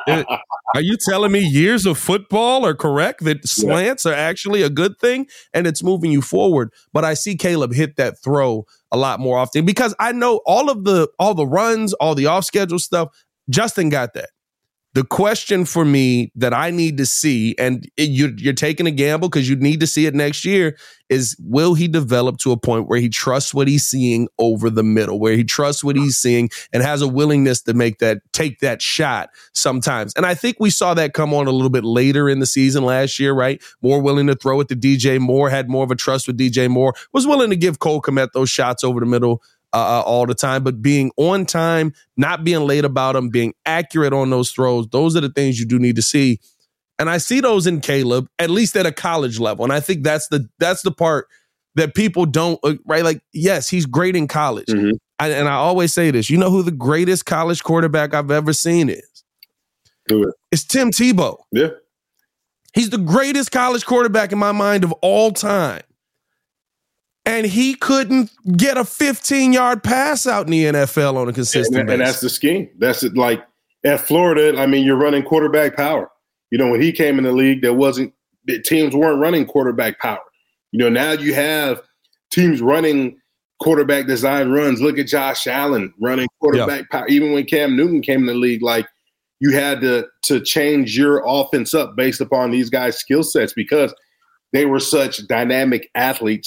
are you telling me years of football are correct that slants are actually a good thing and it's moving you forward? But I see Caleb hit that throw a lot more often because I know all the runs, all the off schedule stuff. Justin got that. The question for me that I need to see, and you're taking a gamble because you need to see it next year, is will he develop to a point where he trusts what he's seeing over the middle, where he trusts what he's seeing and has a willingness to take that shot sometimes. And I think we saw that come on a little bit later in the season last year, right? More willing to throw it to DJ Moore, had more of a trust with DJ Moore, was willing to give Cole Kmet those shots over the middle all the time, but being on time, not being late about them, being accurate on those throws, those are the things you do need to see. And I see those in Caleb, at least at a college level. And I think that's the part that people don't, right? Like, yes, he's great in college. Mm-hmm. And I always say this, you know who the greatest college quarterback I've ever seen is? Who? It's Tim Tebow. Yeah. He's the greatest college quarterback in my mind of all time. And he couldn't get a 15-yard pass out in the NFL on a consistent basis. And that's the scheme. That's it. Like at Florida, I mean, you're running quarterback power. When he came in the league, teams weren't running quarterback power. Now you have teams running quarterback design runs. Look at Josh Allen running quarterback power. Even when Cam Newton came in the league, like you had to change your offense up based upon these guys' skill sets because they were such dynamic athletes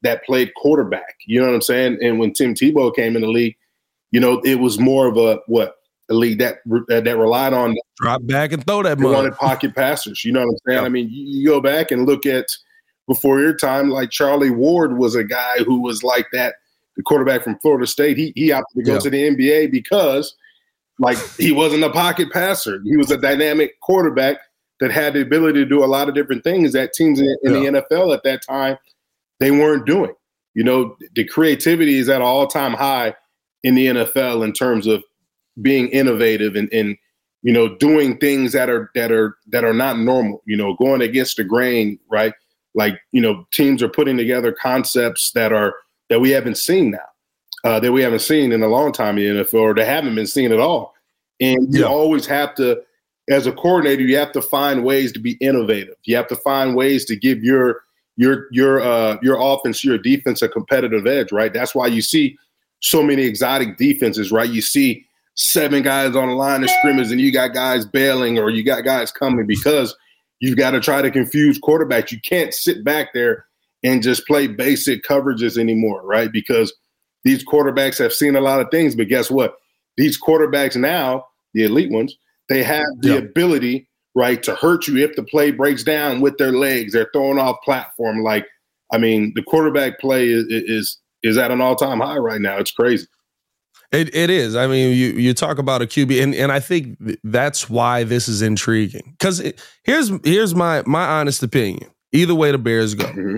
that played quarterback. You know what I'm saying? And when Tim Tebow came in the league, you know, it was more of a league that relied on drop back and throw that. Wanted pocket passers. You know what I'm saying? Yeah. I mean, you go back and look at before your time, like Charlie Ward was a guy who was like that. The quarterback from Florida State, he opted to go to the NBA because, like, he wasn't a pocket passer. He was a dynamic quarterback that had the ability to do a lot of different things that teams in the NFL at that time, they weren't doing. You know, the creativity is at an all-time high in the NFL in terms of being innovative and you know, doing things that are not normal, you know, going against the grain, right? Like, you know, teams are putting together concepts that we haven't seen now, that we haven't seen in a long time in the NFL, or they haven't been seen at all. And you always have to, as a coordinator, you have to find ways to be innovative. You have to find ways to give your offense, your defense a competitive edge, right? That's why you see so many exotic defenses, right? You see 7 guys on the line of scrimmage and you got guys bailing or you got guys coming because you've got to try to confuse quarterbacks. You can't sit back there and just play basic coverages anymore, right? Because these quarterbacks have seen a lot of things, but guess what? These quarterbacks now, the elite ones, they have the ability, right, to hurt you if the play breaks down with their legs. They're throwing off platform. Like, I mean, the quarterback play is at an all-time high right now. It's crazy. It is. I mean, you talk about a QB, and I think that's why this is intriguing. Because here's my honest opinion. Either way the Bears go. Mm-hmm.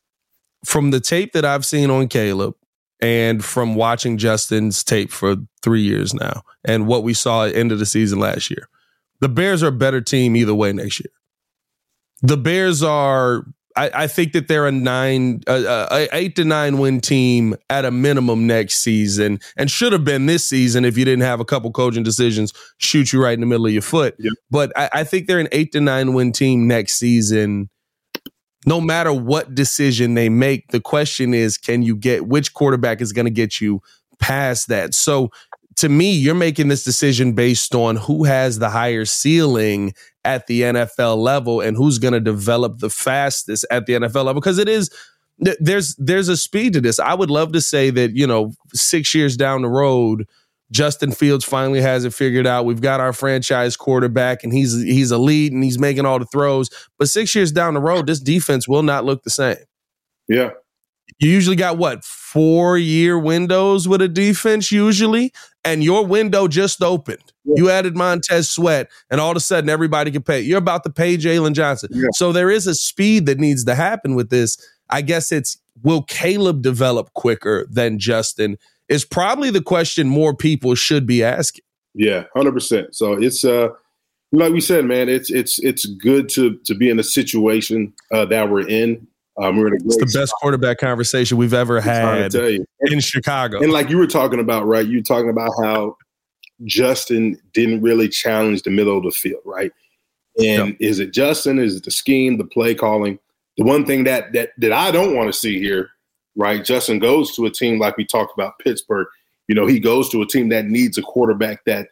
From the tape that I've seen on Caleb and from watching Justin's tape for 3 years now and what we saw at the end of the season last year, the Bears are a better team either way next year. The Bears are, I think that they're a 8 to 9 win team at a minimum next season, and should have been this season if you didn't have a couple coaching decisions shoot you right in the middle of your foot. Yep. But I think they're an 8 to 9 win team next season. No matter what decision they make, the question is, can you get which quarterback is going to get you past that? So to me, you're making this decision based on who has the higher ceiling at the NFL level and who's going to develop the fastest at the NFL level. Because it is, there's a speed to this. I would love to say that, you know, 6 years down the road, Justin Fields finally has it figured out. We've got our franchise quarterback and he's elite and he's making all the throws. But 6 years down the road, this defense will not look the same. Yeah. You usually got 4-year windows with a defense usually, and your window just opened. Yeah. You added Montez Sweat, and all of a sudden everybody can pay. You're about to pay Jalen Johnson. Yeah. So there is a speed that needs to happen with this. I guess it's, will Caleb develop quicker than Justin? Is probably the question more people should be asking. Yeah, 100%. So it's like we said, man, it's good to be in a situation that we're in. It's the best quarterback conversation we've ever had in Chicago. And like you were talking about, right? You were talking about how Justin didn't really challenge the middle of the field, right? And is it Justin? Is it the scheme, the play calling? The one thing that I don't want to see here, right? Justin goes to a team like we talked about, Pittsburgh. You know, he goes to a team that needs a quarterback that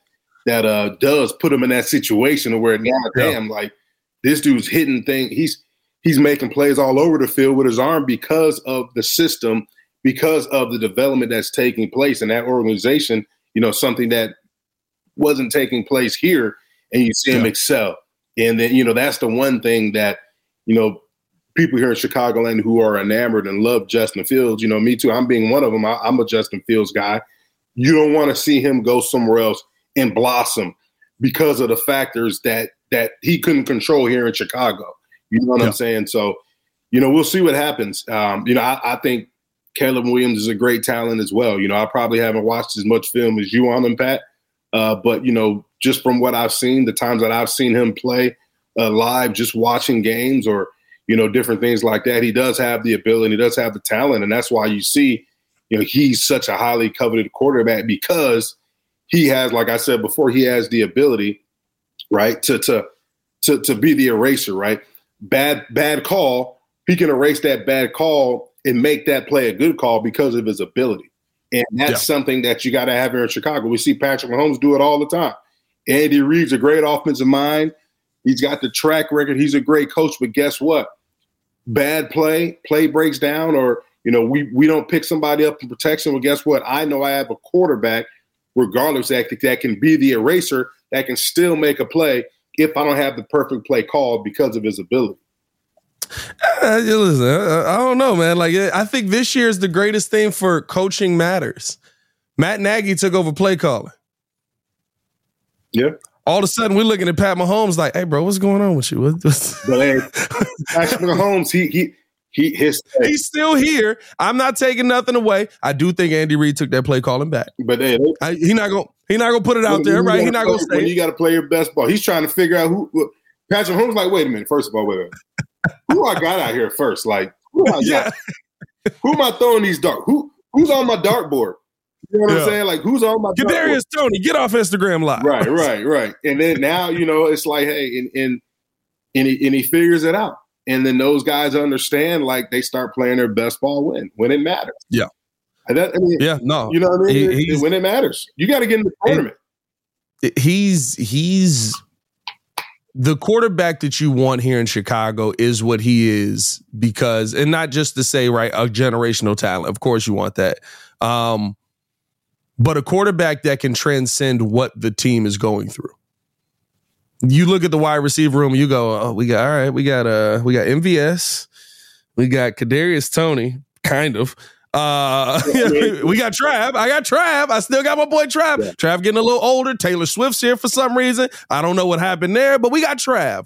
does put him in that situation where damn, like this dude's hitting thing. He's making plays all over the field with his arm because of the system, because of the development that's taking place in that organization. You know, something that wasn't taking place here, and you see him excel. And then, you know, that's the one thing that, you know, people here in Chicagoland who are enamored and love Justin Fields, you know, me too. I'm being one of them. I'm a Justin Fields guy. You don't want to see him go somewhere else and blossom because of the factors that he couldn't control here in Chicago. You know what I'm saying? So, you know, we'll see what happens. You know, I think Caleb Williams is a great talent as well. You know, I probably haven't watched as much film as you on him, Pat. But, you know, just from what I've seen, the times that I've seen him play live, just watching games or, you know, different things like that, he does have the ability, he does have the talent. And that's why you see, you know, he's such a highly coveted quarterback because he has, like I said before, he has the ability, right, to be the eraser, right? Bad call, he can erase that bad call and make that play a good call because of his ability. And that's something that you got to have here in Chicago. We see Patrick Mahomes do it all the time. Andy Reid's a great offensive mind. He's got the track record. He's a great coach. But guess what? Bad play breaks down, or, we don't pick somebody up in protection. Well, guess what? I know I have a quarterback, regardless, that can be the eraser, that can still make a play if I don't have the perfect play called because of his ability. Listen, I don't know, man. Like, I think this year is the greatest thing for coaching matters. Matt Nagy took over play calling. Yeah. All of a sudden, we're looking at Pat Mahomes like, hey, bro, what's going on with you? But hey, Patrick Mahomes, he's still here. I'm not taking nothing away. I do think Andy Reid took that play calling back. But hey, he's not gonna put it out there, right? He's not gonna say you got to play your best ball. He's trying to figure out who. Patrick Mahomes like, wait a minute. First of all, wait a minute. Who I got out here first? Like, who am I throwing these darts? Who's on my dartboard? You know what I'm saying? Like, who's on my Kadarius Toney, get off Instagram Live. Right. And then now, it's like, hey, and he figures it out. And then those guys understand, like, they start playing their best ball when it matters. Yeah. You know what I mean? When it matters. You got to get in the tournament. He's the quarterback that you want here in Chicago is what he is because, and not just to say, right, a generational talent. Of course you want that. But a quarterback that can transcend what the team is going through. You look at the wide receiver room, you go, oh, we got MVS, we got Kadarius Toney, kind of. We got Trav. I got Trav. I still got my boy Trav. Yeah. Trav getting a little older. Taylor Swift's here for some reason. I don't know what happened there, but we got Trav.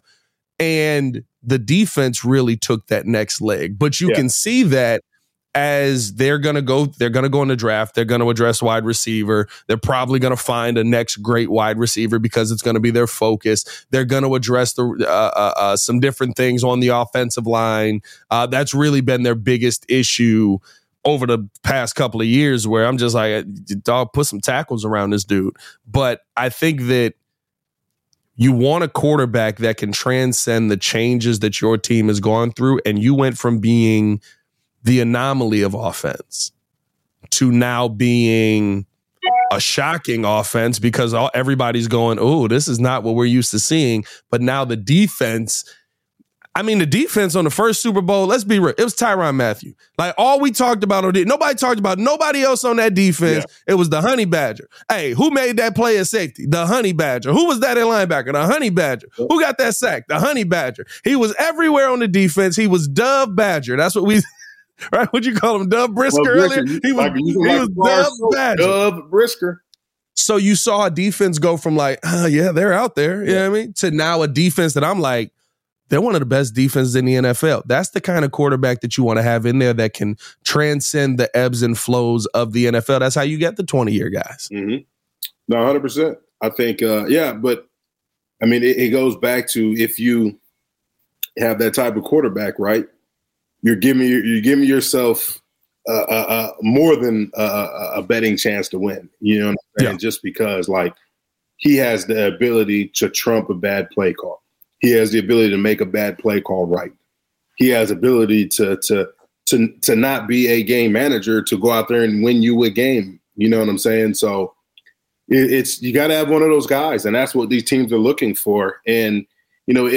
And the defense really took that next leg. But you can see that as they're going to go in the draft. They're going to address wide receiver. They're probably going to find a next great wide receiver because it's going to be their focus. They're going to address some different things on the offensive line. That's really been their biggest issue over the past couple of years, where I'm just like, dog, put some tackles around this dude. But I think that you want a quarterback that can transcend the changes that your team has gone through. And you went from being the anomaly of offense to now being a shocking offense because everybody's going, oh, this is not what we're used to seeing. But now the defense on the first Super Bowl, let's be real, it was Tyrann Mathieu. Like, all we talked about, nobody talked about nobody else on that defense. Yeah. It was the Honey Badger. Hey, who made that play at safety? The Honey Badger. Who was that at linebacker? The Honey Badger. Who got that sack? The Honey Badger. He was everywhere on the defense. He was Dove Badger. That's what we... Right? What'd you call him? Dove Brisker earlier? He was Dove Badger. Dove Brisker. So you saw a defense go from like, they're out there, you know what I mean? To now a defense that I'm like, they're one of the best defenses in the NFL. That's the kind of quarterback that you want to have in there that can transcend the ebbs and flows of the NFL. That's how you get the 20-year guys. Mm-hmm. No, 100%. I think, but I mean, it goes back to if you have that type of quarterback, right? You're giving yourself more than a betting chance to win. You know what I'm saying? Yeah. Just because, like, he has the ability to trump a bad play call. He has the ability to make a bad play call right. He has ability to not be a game manager, to go out there and win you a game. You know what I'm saying? So it's you got to have one of those guys, and that's what these teams are looking for. And you know,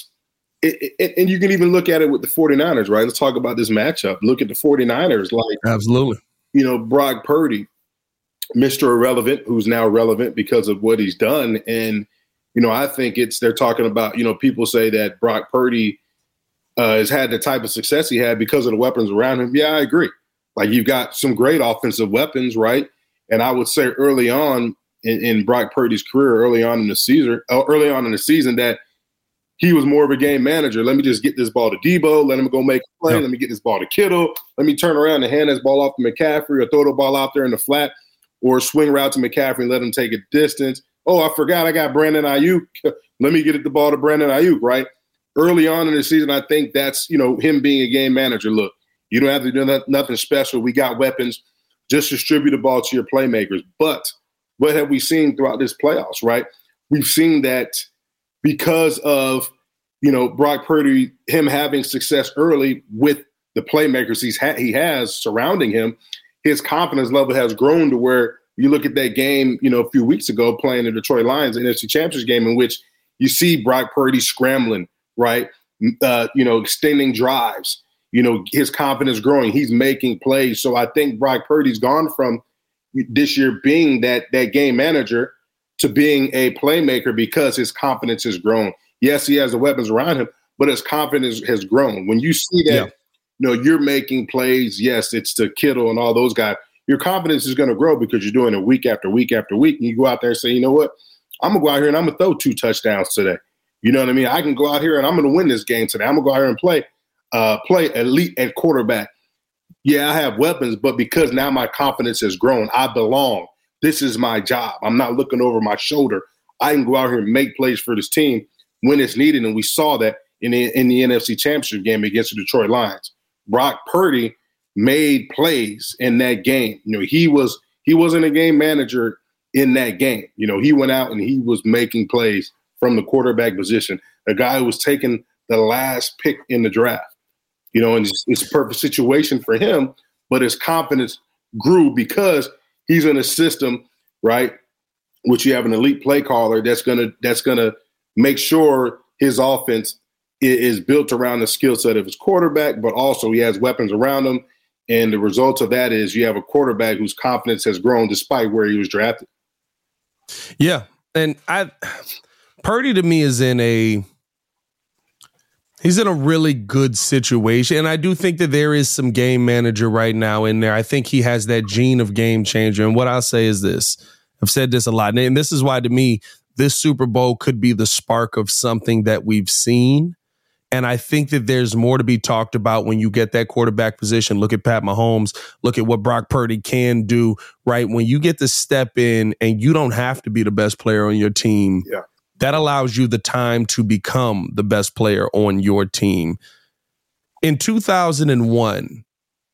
and you can even look at it with the 49ers, right? Let's talk about this matchup. Look at the 49ers, like, absolutely. You know, Brock Purdy, Mr. Irrelevant, who's now relevant because of what he's done. And you know, I think they're talking about, you know, people say that Brock Purdy has had the type of success he had because of the weapons around him. Yeah, I agree. Like, you've got some great offensive weapons, right? And I would say early on in Brock Purdy's career, early on in the season, that he was more of a game manager. Let me just get this ball to Debo. Let him go make a play. Let me get this ball to Kittle. Let me turn around and hand this ball off to McCaffrey, or throw the ball out there in the flat, or swing route to McCaffrey and let him take a distance. Oh, I forgot I got Brandon Ayuk. Let me get the ball to Brandon Ayuk, right? Early on in the season, I think that's, you know, him being a game manager. Look, you don't have to do nothing special. We got weapons. Just distribute the ball to your playmakers. But what have we seen throughout this playoffs, right? We've seen that because of, you know, Brock Purdy, him having success early with the playmakers he has surrounding him, his confidence level has grown to where you look at that game, you know, a few weeks ago, playing the Detroit Lions, the NFC Championship game, in which you see Brock Purdy scrambling, right? You know, extending drives. his confidence growing. He's making plays. So I think Brock Purdy's gone from this year being that game manager to being a playmaker because his confidence has grown. Yes, he has the weapons around him, but his confidence has grown. When you see that, you're making plays, yes, it's to Kittle and all those guys, your confidence is going to grow because you're doing it week after week after week. And you go out there and say, you know what? I'm going to go out here and I'm going to throw 2 touchdowns today. You know what I mean? I can go out here and I'm going to win this game today. I'm going to go out here and play elite at quarterback. Yeah, I have weapons, but because now my confidence has grown, I belong. This is my job. I'm not looking over my shoulder. I can go out here and make plays for this team when it's needed, and we saw that in the NFC Championship game against the Detroit Lions. Brock Purdy made plays in that game. He wasn't a game manager in that game. He went out and he was making plays from the quarterback position. A guy who was taking the last pick in the draft. And it's a perfect situation for him, but his confidence grew because he's in a system, right, which you have an elite play caller that's gonna make sure his offense is built around the skill set of his quarterback, but also he has weapons around him. And the result of that is you have a quarterback whose confidence has grown despite where he was drafted. Yeah, and Purdy to me is he's in a really good situation. And I do think that there is some game manager right now in there. I think he has that gene of game changer. And what I'll say is this. I've said this a lot. And this is why, to me, this Super Bowl could be the spark of something that we've seen. And I think that there's more to be talked about when you get that quarterback position. Look at Pat Mahomes. Look at what Brock Purdy can do, right? When you get to step in and you don't have to be the best player on your team. Yeah. That allows you the time to become the best player on your team. In 2001,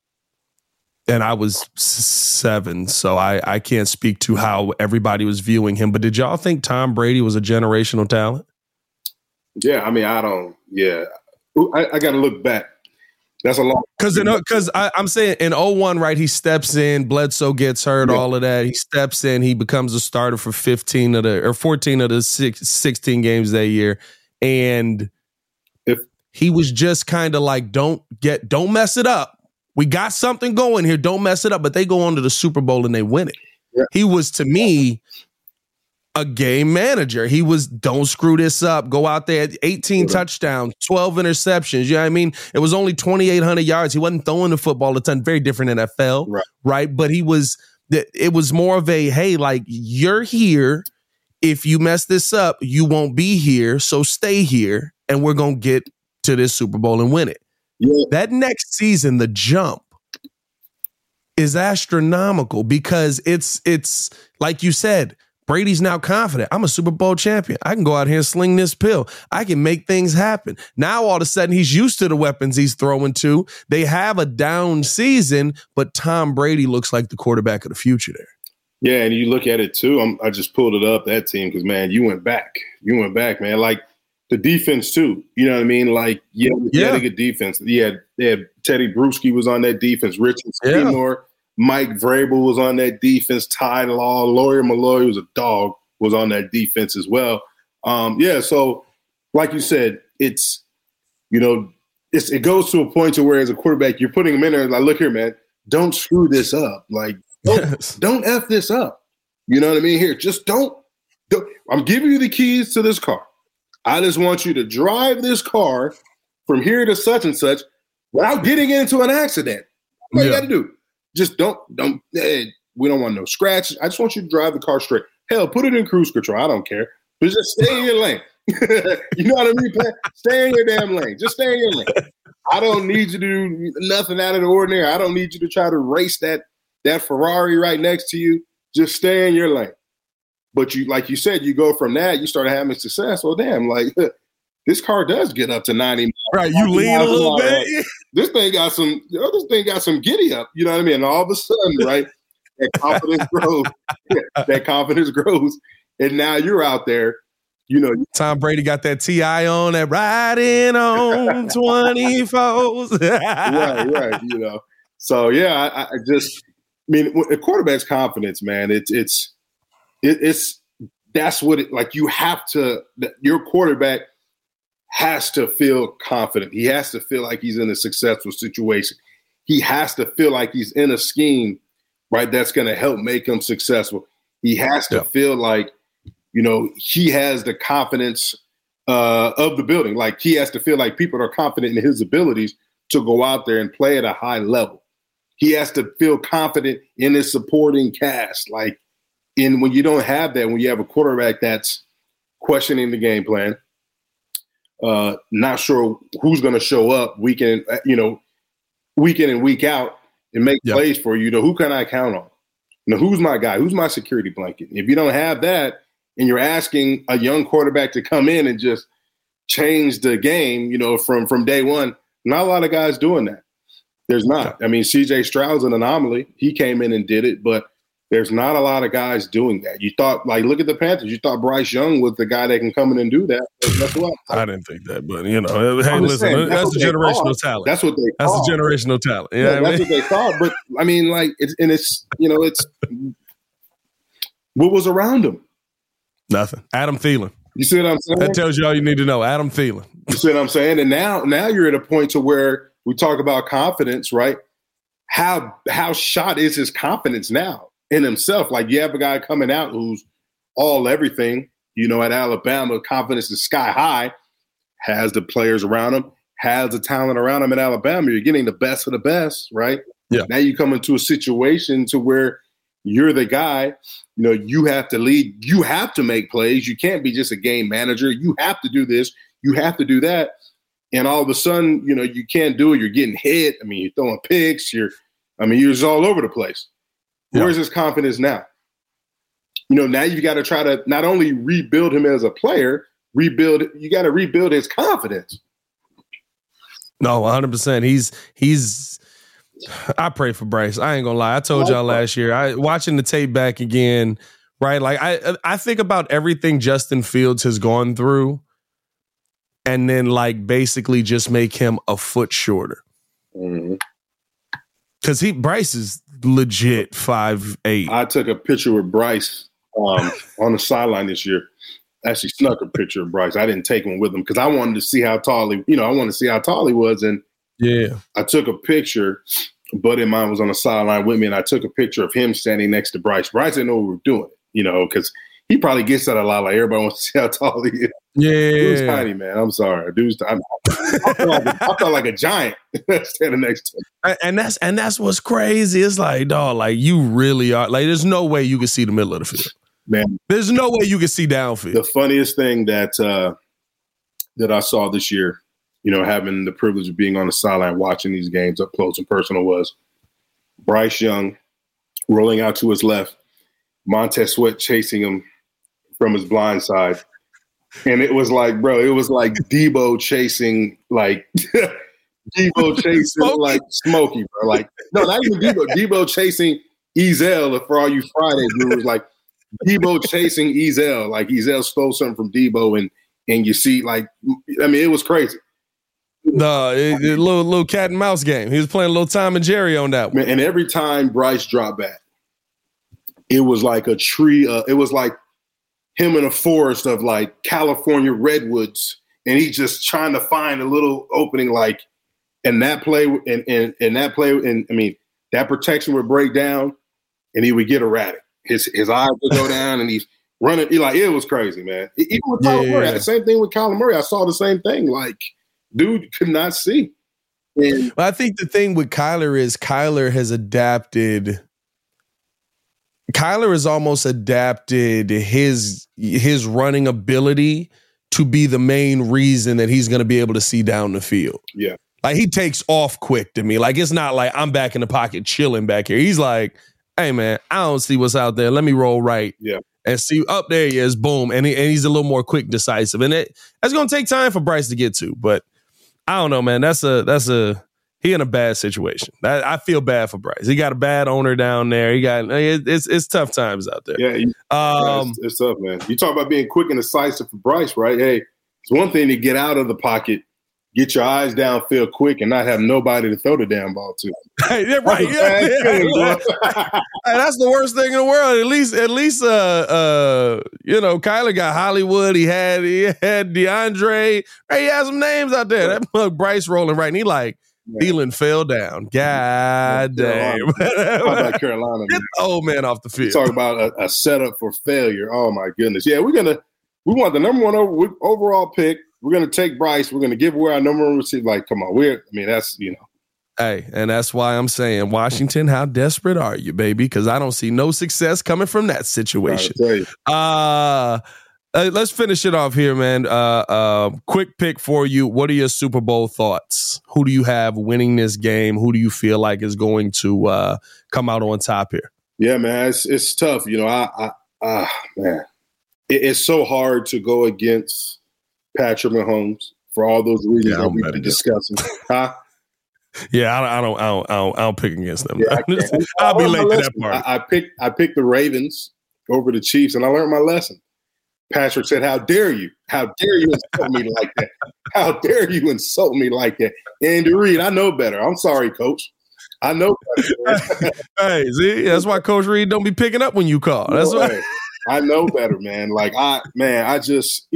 and I was 7, so I can't speak to how everybody was viewing him, but did y'all think Tom Brady was a generational talent? Yeah, I mean, I got to look back. That's a long. Because I'm saying in 01, right, he steps in, Bledsoe gets hurt, all of that. He steps in, he becomes a starter for 14 of the 16 games that year. And he was just kind of like, don't mess it up. We got something going here. Don't mess it up. But they go on to the Super Bowl and they win it. Yeah. He was, to me, a game manager. He was, don't screw this up. Go out there, 18 touchdowns, 12 interceptions. You know what I mean? It was only 2,800 yards. He wasn't throwing the football a ton. Very different NFL, right? But it was more of a, hey, like, you're here. If you mess this up, you won't be here. So stay here, and we're going to get to this Super Bowl and win it. Yeah. That next season, the jump is astronomical because it's like you said, Brady's now confident. I'm a Super Bowl champion. I can go out here and sling this pill. I can make things happen. Now, all of a sudden, he's used to the weapons he's throwing to. They have a down season, but Tom Brady looks like the quarterback of the future there. Yeah, and you look at it, too. I just pulled it up, that team, because, man, you went back. Man. Like, the defense, too. You know what I mean? Like, they had a good defense. They had Teddy Bruschi was on that defense. Richard Seymour. Mike Vrabel was on that defense. Ty Law, Lawyer Malloy, who was a dog, was on that defense as well. So like you said, it goes to a point to where as a quarterback, you're putting him in there like, look here, man, don't screw this up. Like, don't F this up. You know what I mean? Here, just don't. I'm giving you the keys to this car. I just want you to drive this car from here to such and such without getting into an accident. What you got to do? Just don't, we don't want no scratch. I just want you to drive the car straight. Hell, put it in cruise control. I don't care. But just stay in your lane. You know what I mean, Pat? Stay in your damn lane. Just stay in your lane. I don't need you to do nothing out of the ordinary. I don't need you to try to race that Ferrari right next to you. Just stay in your lane. But you, like you said, you go from that, you start having success. Well, damn, like this car does get up to 90 miles. Right, you lean a little bit. This thing got some giddy up. You know what I mean? And all of a sudden, right, that confidence grows. That confidence grows. And now you're out there, Tom Brady got that T.I. on, that riding on 24s. Right. So, yeah, a quarterback's confidence, man, it's that's what it, like, you have to, your quarterback has to feel confident. He has to feel like he's in a successful situation. He has to feel like he's in a scheme, right, that's going to help make him successful. He has to feel like, he has the confidence of the building. Like, he has to feel like people are confident in his abilities to go out there and play at a high level. He has to feel confident in his supporting cast. Like, when you don't have that, when you have a quarterback that's questioning the game plan, not sure who's going to show up week in and week out and make plays for you, who can I count on? Who's my guy? Who's my security blanket? If you don't have that and you're asking a young quarterback to come in and just change the game, from day one, not a lot of guys doing that. There's not. I mean, C.J. Stroud's an anomaly. He came in and did it, but there's not a lot of guys doing that. You thought, look at the Panthers. You thought Bryce Young was the guy that can come in and do that. Guess what? I didn't think that, but hey, listen, that's a generational talent. That's what they. That's a generational talent. Yeah, that's what they thought. But I mean, it's what was around him? Nothing. Adam Thielen. You see what I'm saying? That tells you all you need to know. Adam Thielen. You see what I'm saying? And now you're at a point to where we talk about confidence, right? How shot is his confidence now in himself? Like, you have a guy coming out who's all everything, at Alabama, confidence is sky high, has the players around him, has the talent around him at Alabama. You're getting the best of the best, right? Yeah. Now you come into a situation to where you're the guy, you have to lead, you have to make plays. You can't be just a game manager. You have to do this. You have to do that. And all of a sudden, you can't do it. You're getting hit. I mean, you're throwing picks. You're just all over the place. Yeah. Where's his confidence now? Now you've got to try to not only rebuild him as a player, you got to rebuild his confidence. No, 100%. He's I pray for Bryce. I ain't gonna lie. I told y'all last year, watching the tape back again, right? Like, I think about everything Justin Fields has gone through and then, basically just make him a foot shorter. Because Bryce is legit 5'8". I took a picture with Bryce on the sideline this year. Actually snuck a picture of Bryce. I didn't take one with him because I wanted to see how tall he was. And I took a picture. A buddy of mine was on the sideline with me, and I took a picture of him standing next to Bryce. Bryce didn't know what we were doing, because he probably gets that a lot. Like, everybody wants to see how tall he is. Yeah. Dude's tiny, man. I'm sorry. I felt like a giant standing next to him. And that's what's crazy. It's like, dog, you really are. There's no way you can see the middle of the field. Man, there's no way you can see downfield. The funniest thing that I saw this year, having the privilege of being on the sideline watching these games up close and personal, was Bryce Young rolling out to his left, Montez Sweat chasing him from his blind side. And it was like, bro, Debo chasing, Smokey, bro. No, not even Debo. Debo chasing Ezel, for all you Friday viewers, Debo chasing Ezel. Ezel stole something from Debo, and you see, it was crazy. No, little cat and mouse game. He was playing a little Tom and Jerry on that one. Man, and every time Bryce dropped back, it was like a tree. It was like him in a forest of California redwoods, and he's just trying to find a little opening. And that play, that protection would break down, and he would get erratic. His eyes would go down, and he's running. It was crazy, man. Even with Kyler Murray, the same thing with Kyler Murray. I saw the same thing. Dude could not see. And I think the thing with Kyler is Kyler has adapted. Kyler has almost adapted his running ability to be the main reason that he's going to be able to see down the field. Yeah. He takes off quick to me. It's not like I'm back in the pocket chilling back here. He's like, hey, man, I don't see what's out there. Let me roll right. Yeah. And see, up there he is, boom. And he's a little more quick, decisive. And that's going to take time for Bryce to get to. But I don't know, man. He in a bad situation. I feel bad for Bryce. He got a bad owner down there. It's tough times out there. Yeah, it's tough, man. You talk about being quick and decisive for Bryce, right? Hey, it's one thing to get out of the pocket get your eyes downfield quick and not have nobody to throw the damn ball to. Yeah, right. Yeah. Hey, that's the worst thing in the world. At least, Kyler got Hollywood. He had DeAndre. Hey, he had some names out there. That mug Bryce rolling right, and he like Thielen fell down. God damn. How about Carolina? Get the old man off the field. Talk about a setup for failure. Oh my goodness. Yeah, we want the number one overall pick. We're going to take Bryce. We're going to give away our number one receiver. Like, come on. That's. Hey, and that's why I'm saying, Washington, how desperate are you, baby? Because I don't see no success coming from that situation. Let's finish it off here, man. Quick pick for you. What are your Super Bowl thoughts? Who do you have winning this game? Who do you feel like is going to come out on top here? Yeah, man, it's tough. Man, it's so hard to go against Patrick Mahomes for all those reasons that we've been discussing. Huh? Yeah, I don't pick against them. Yeah, I'll be late to that part. I picked the Ravens over the Chiefs, and I learned my lesson. Patrick said, "How dare you? How dare you insult me like that? How dare you insult me like that?" Andy Reid, I know better. I'm sorry, Coach. I know better. Hey, see, that's why Coach Reid don't be picking up when you call. That's why I know better, man. I just,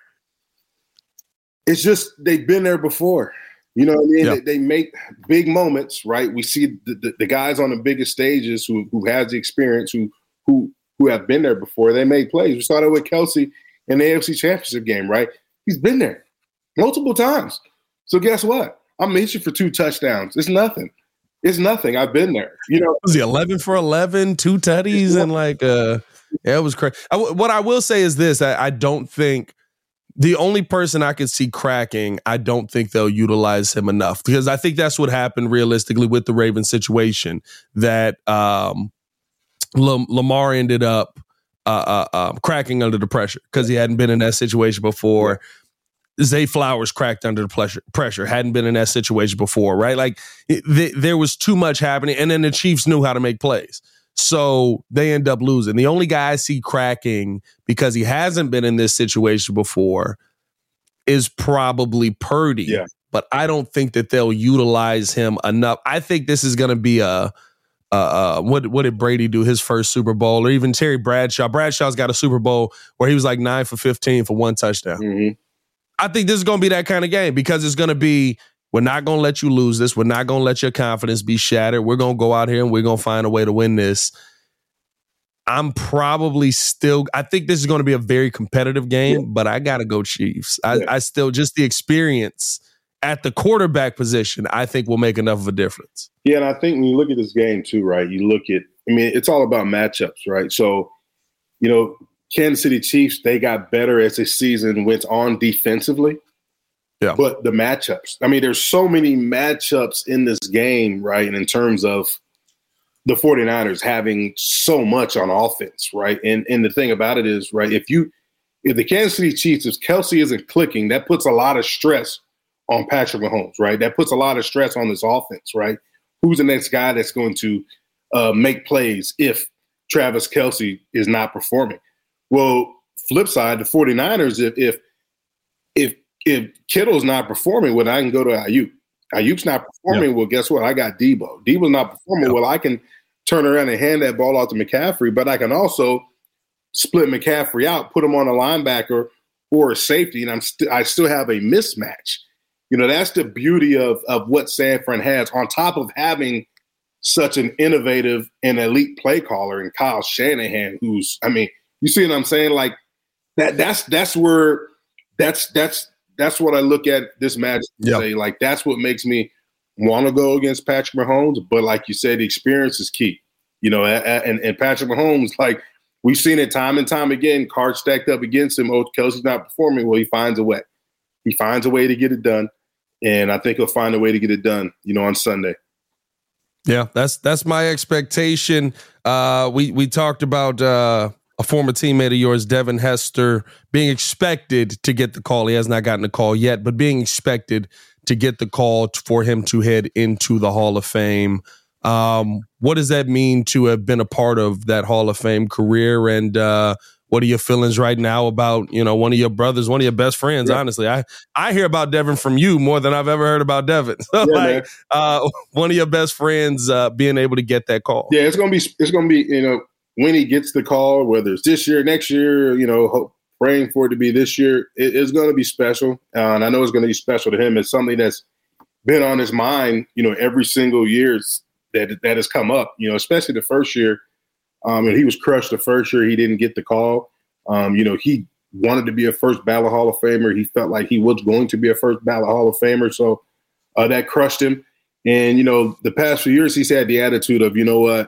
it's just they've been there before. You know what I mean? Yeah. They make big moments, right? We see the guys on the biggest stages who has the experience, who have been there before. They make plays. We saw that with Kelce in the AFC Championship game, right? He's been there multiple times. So guess what? I'm going to hit you for 2 touchdowns. It's nothing. It's nothing. I've been there. Was he 11 for 11, 2 tutties, and it was crazy. What I will say is this: I don't think. The only person I could see cracking, I don't think they'll utilize him enough, because I think that's what happened realistically with the Ravens situation, that Lamar ended up cracking under the pressure because he hadn't been in that situation before. Zay Flowers cracked under the pressure, hadn't been in that situation before, right? Like there was too much happening, and then the Chiefs knew how to make plays. So they end up losing. The only guy I see cracking, because he hasn't been in this situation before, is probably Purdy. Yeah. But I don't think that they'll utilize him enough. I think this is going to be what did Brady do his first Super Bowl, or even Terry Bradshaw? Bradshaw's got a Super Bowl where he was like 9 for 15 for 1 touchdown. Mm-hmm. I think this is going to be that kind of game, because it's going to be, we're not going to let you lose this. We're not going to let your confidence be shattered. We're going to go out here and we're going to find a way to win this. I think this is going to be a very competitive game, but I got to go Chiefs. I still, just the experience at the quarterback position, I think will make enough of a difference. Yeah, and I think when you look at this game too, right, it's all about matchups, right? So, Kansas City Chiefs, they got better as the season went on defensively. Yeah. But the matchups, there's so many matchups in this game, right? And in terms of the 49ers having so much on offense, right? And the thing about it is, right, if the Kansas City Chiefs, if Kelce isn't clicking, that puts a lot of stress on Patrick Mahomes, right? That puts a lot of stress on this offense, right? Who's the next guy that's going to make plays if Travis Kelce is not performing? Well, flip side, the 49ers, if Kittle's not performing, well, I can go to Ayuk. Ayuk's not performing, well, guess what? I got Debo. Debo's not performing, well, I can turn around and hand that ball out to McCaffrey, but I can also split McCaffrey out, put him on a linebacker or a safety, and I still have a mismatch. That's the beauty of what San Fran has, on top of having such an innovative and elite play caller in Kyle Shanahan, who's, you see what I'm saying? Like that's what I look at this match and say, like, that's what makes me want to go against Patrick Mahomes. But like you said, the experience is key, and Patrick Mahomes, like, we've seen it time and time again, cards stacked up against him. Oh, Kelce's not performing. Well, he finds a way. He finds a way to get it done. And I think he'll find a way to get it done, on Sunday. Yeah, that's my expectation. We talked about a former teammate of yours, Devin Hester, being expected to get the call. He has not gotten the call yet, but being expected to get the call for him to head into the Hall of Fame. What does that mean to have been a part of that Hall of Fame career? And What are your feelings right now about, one of your brothers, one of your best friends? Yeah. Honestly, I hear about Devin from you more than I've ever heard about Devin. So one of your best friends being able to get that call. Yeah, it's gonna be when he gets the call, whether it's this year, next year, praying for it to be this year, it's going to be special. And I know it's going to be special to him. It's something that's been on his mind, every single year that has come up, especially the first year. And he was crushed the first year. He didn't get the call. He wanted to be a first ballot Hall of Famer. He felt like he was going to be a first ballot Hall of Famer. So that crushed him. And, the past few years, he's had the attitude of,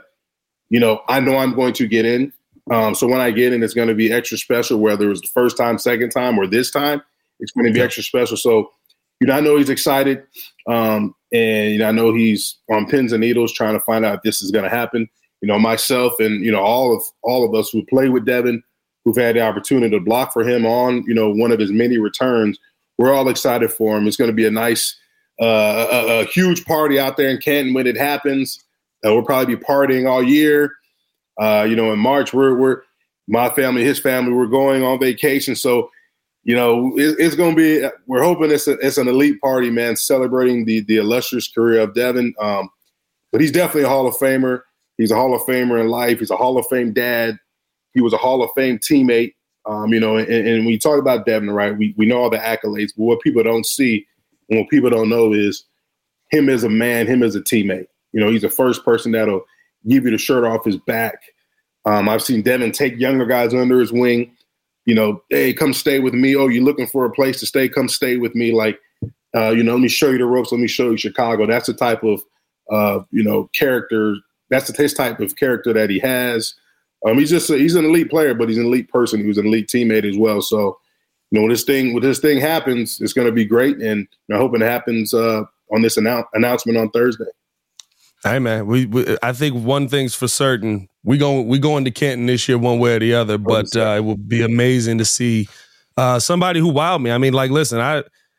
I know I'm going to get in. So when I get in, it's going to be extra special, whether it was the first time, second time, or this time, it's going to be extra special. So, I know he's excited. And I know he's on pins and needles trying to find out if this is going to happen. Myself and, all of us who play with Devin, who've had the opportunity to block for him on, one of his many returns, we're all excited for him. It's going to be a nice, a huge party out there in Canton when it happens. We'll probably be partying all year. In March, we're my family, his family, we're going on vacation. So, it's going to be, we're hoping it's an elite party, man, celebrating the illustrious career of Devin. But he's definitely a Hall of Famer. He's a Hall of Famer in life. He's a Hall of Fame dad. He was a Hall of Fame teammate. And when you talk about Devin, right, we know all the accolades, but what people don't see and what people don't know is him as a man, him as a teammate. He's the first person that'll give you the shirt off his back. I've seen Devin take younger guys under his wing. Hey, come stay with me. Oh, you're looking for a place to stay? Come stay with me. Like, let me show you the ropes. Let me show you Chicago. That's the type of, character. That's his type of character that he has. He's an elite player, but he's an elite person. He was an elite teammate as well. So, when this thing happens, it's going to be great. And I hope it happens on this announcement on Thursday. Hey man, we I think one thing's for certain: we going to Canton this year, one way or the other. But it will be amazing to see somebody who wowed me. I mean, listen, I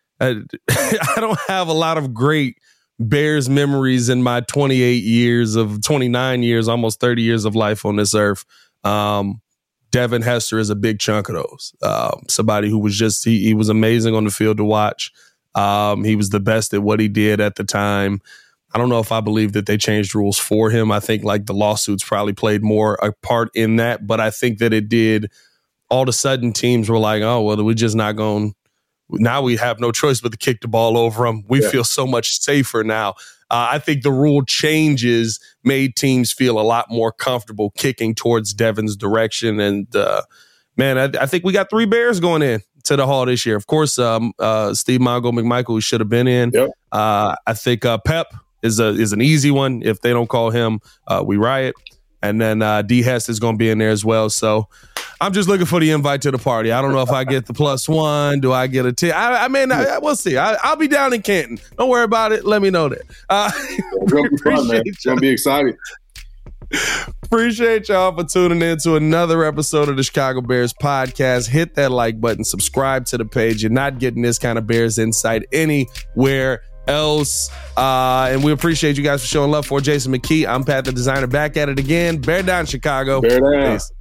don't have a lot of great Bears memories in my 29 years, almost 30 years of life on this earth. Devin Hester is a big chunk of those. Somebody who was just he was amazing on the field to watch. He was the best at what he did at the time. I don't know if I believe that they changed rules for him. I think the lawsuits probably played more a part in that, but I think that it did. All of a sudden, teams were like, oh, well, we're just not going. Now we have no choice but to kick the ball over them. We feel so much safer now. I think the rule changes made teams feel a lot more comfortable kicking towards Devin's direction. And man, I think we got 3 Bears going in to the Hall this year. Of course, Steve Mongo McMichael, who should have been in. Yep. I think Pep is an easy one. If they don't call him, we riot. And then D. Hest is going to be in there as well. So I'm just looking for the invite to the party. I don't know if I get the +1. Do I get a 10? I mean, we'll see. I'll be down in Canton. Don't worry about it. Let me know that. It's going to be fun, man. It's going to be exciting. Appreciate y'all for tuning in to another episode of the Chicago Bears podcast. Hit that like button. Subscribe to the page. You're not getting this kind of Bears insight anywhere else. And we appreciate you guys for showing love. For Jason McKee, I'm Pat the Designer, back at it again. Bear down, Chicago. Bear down. Peace.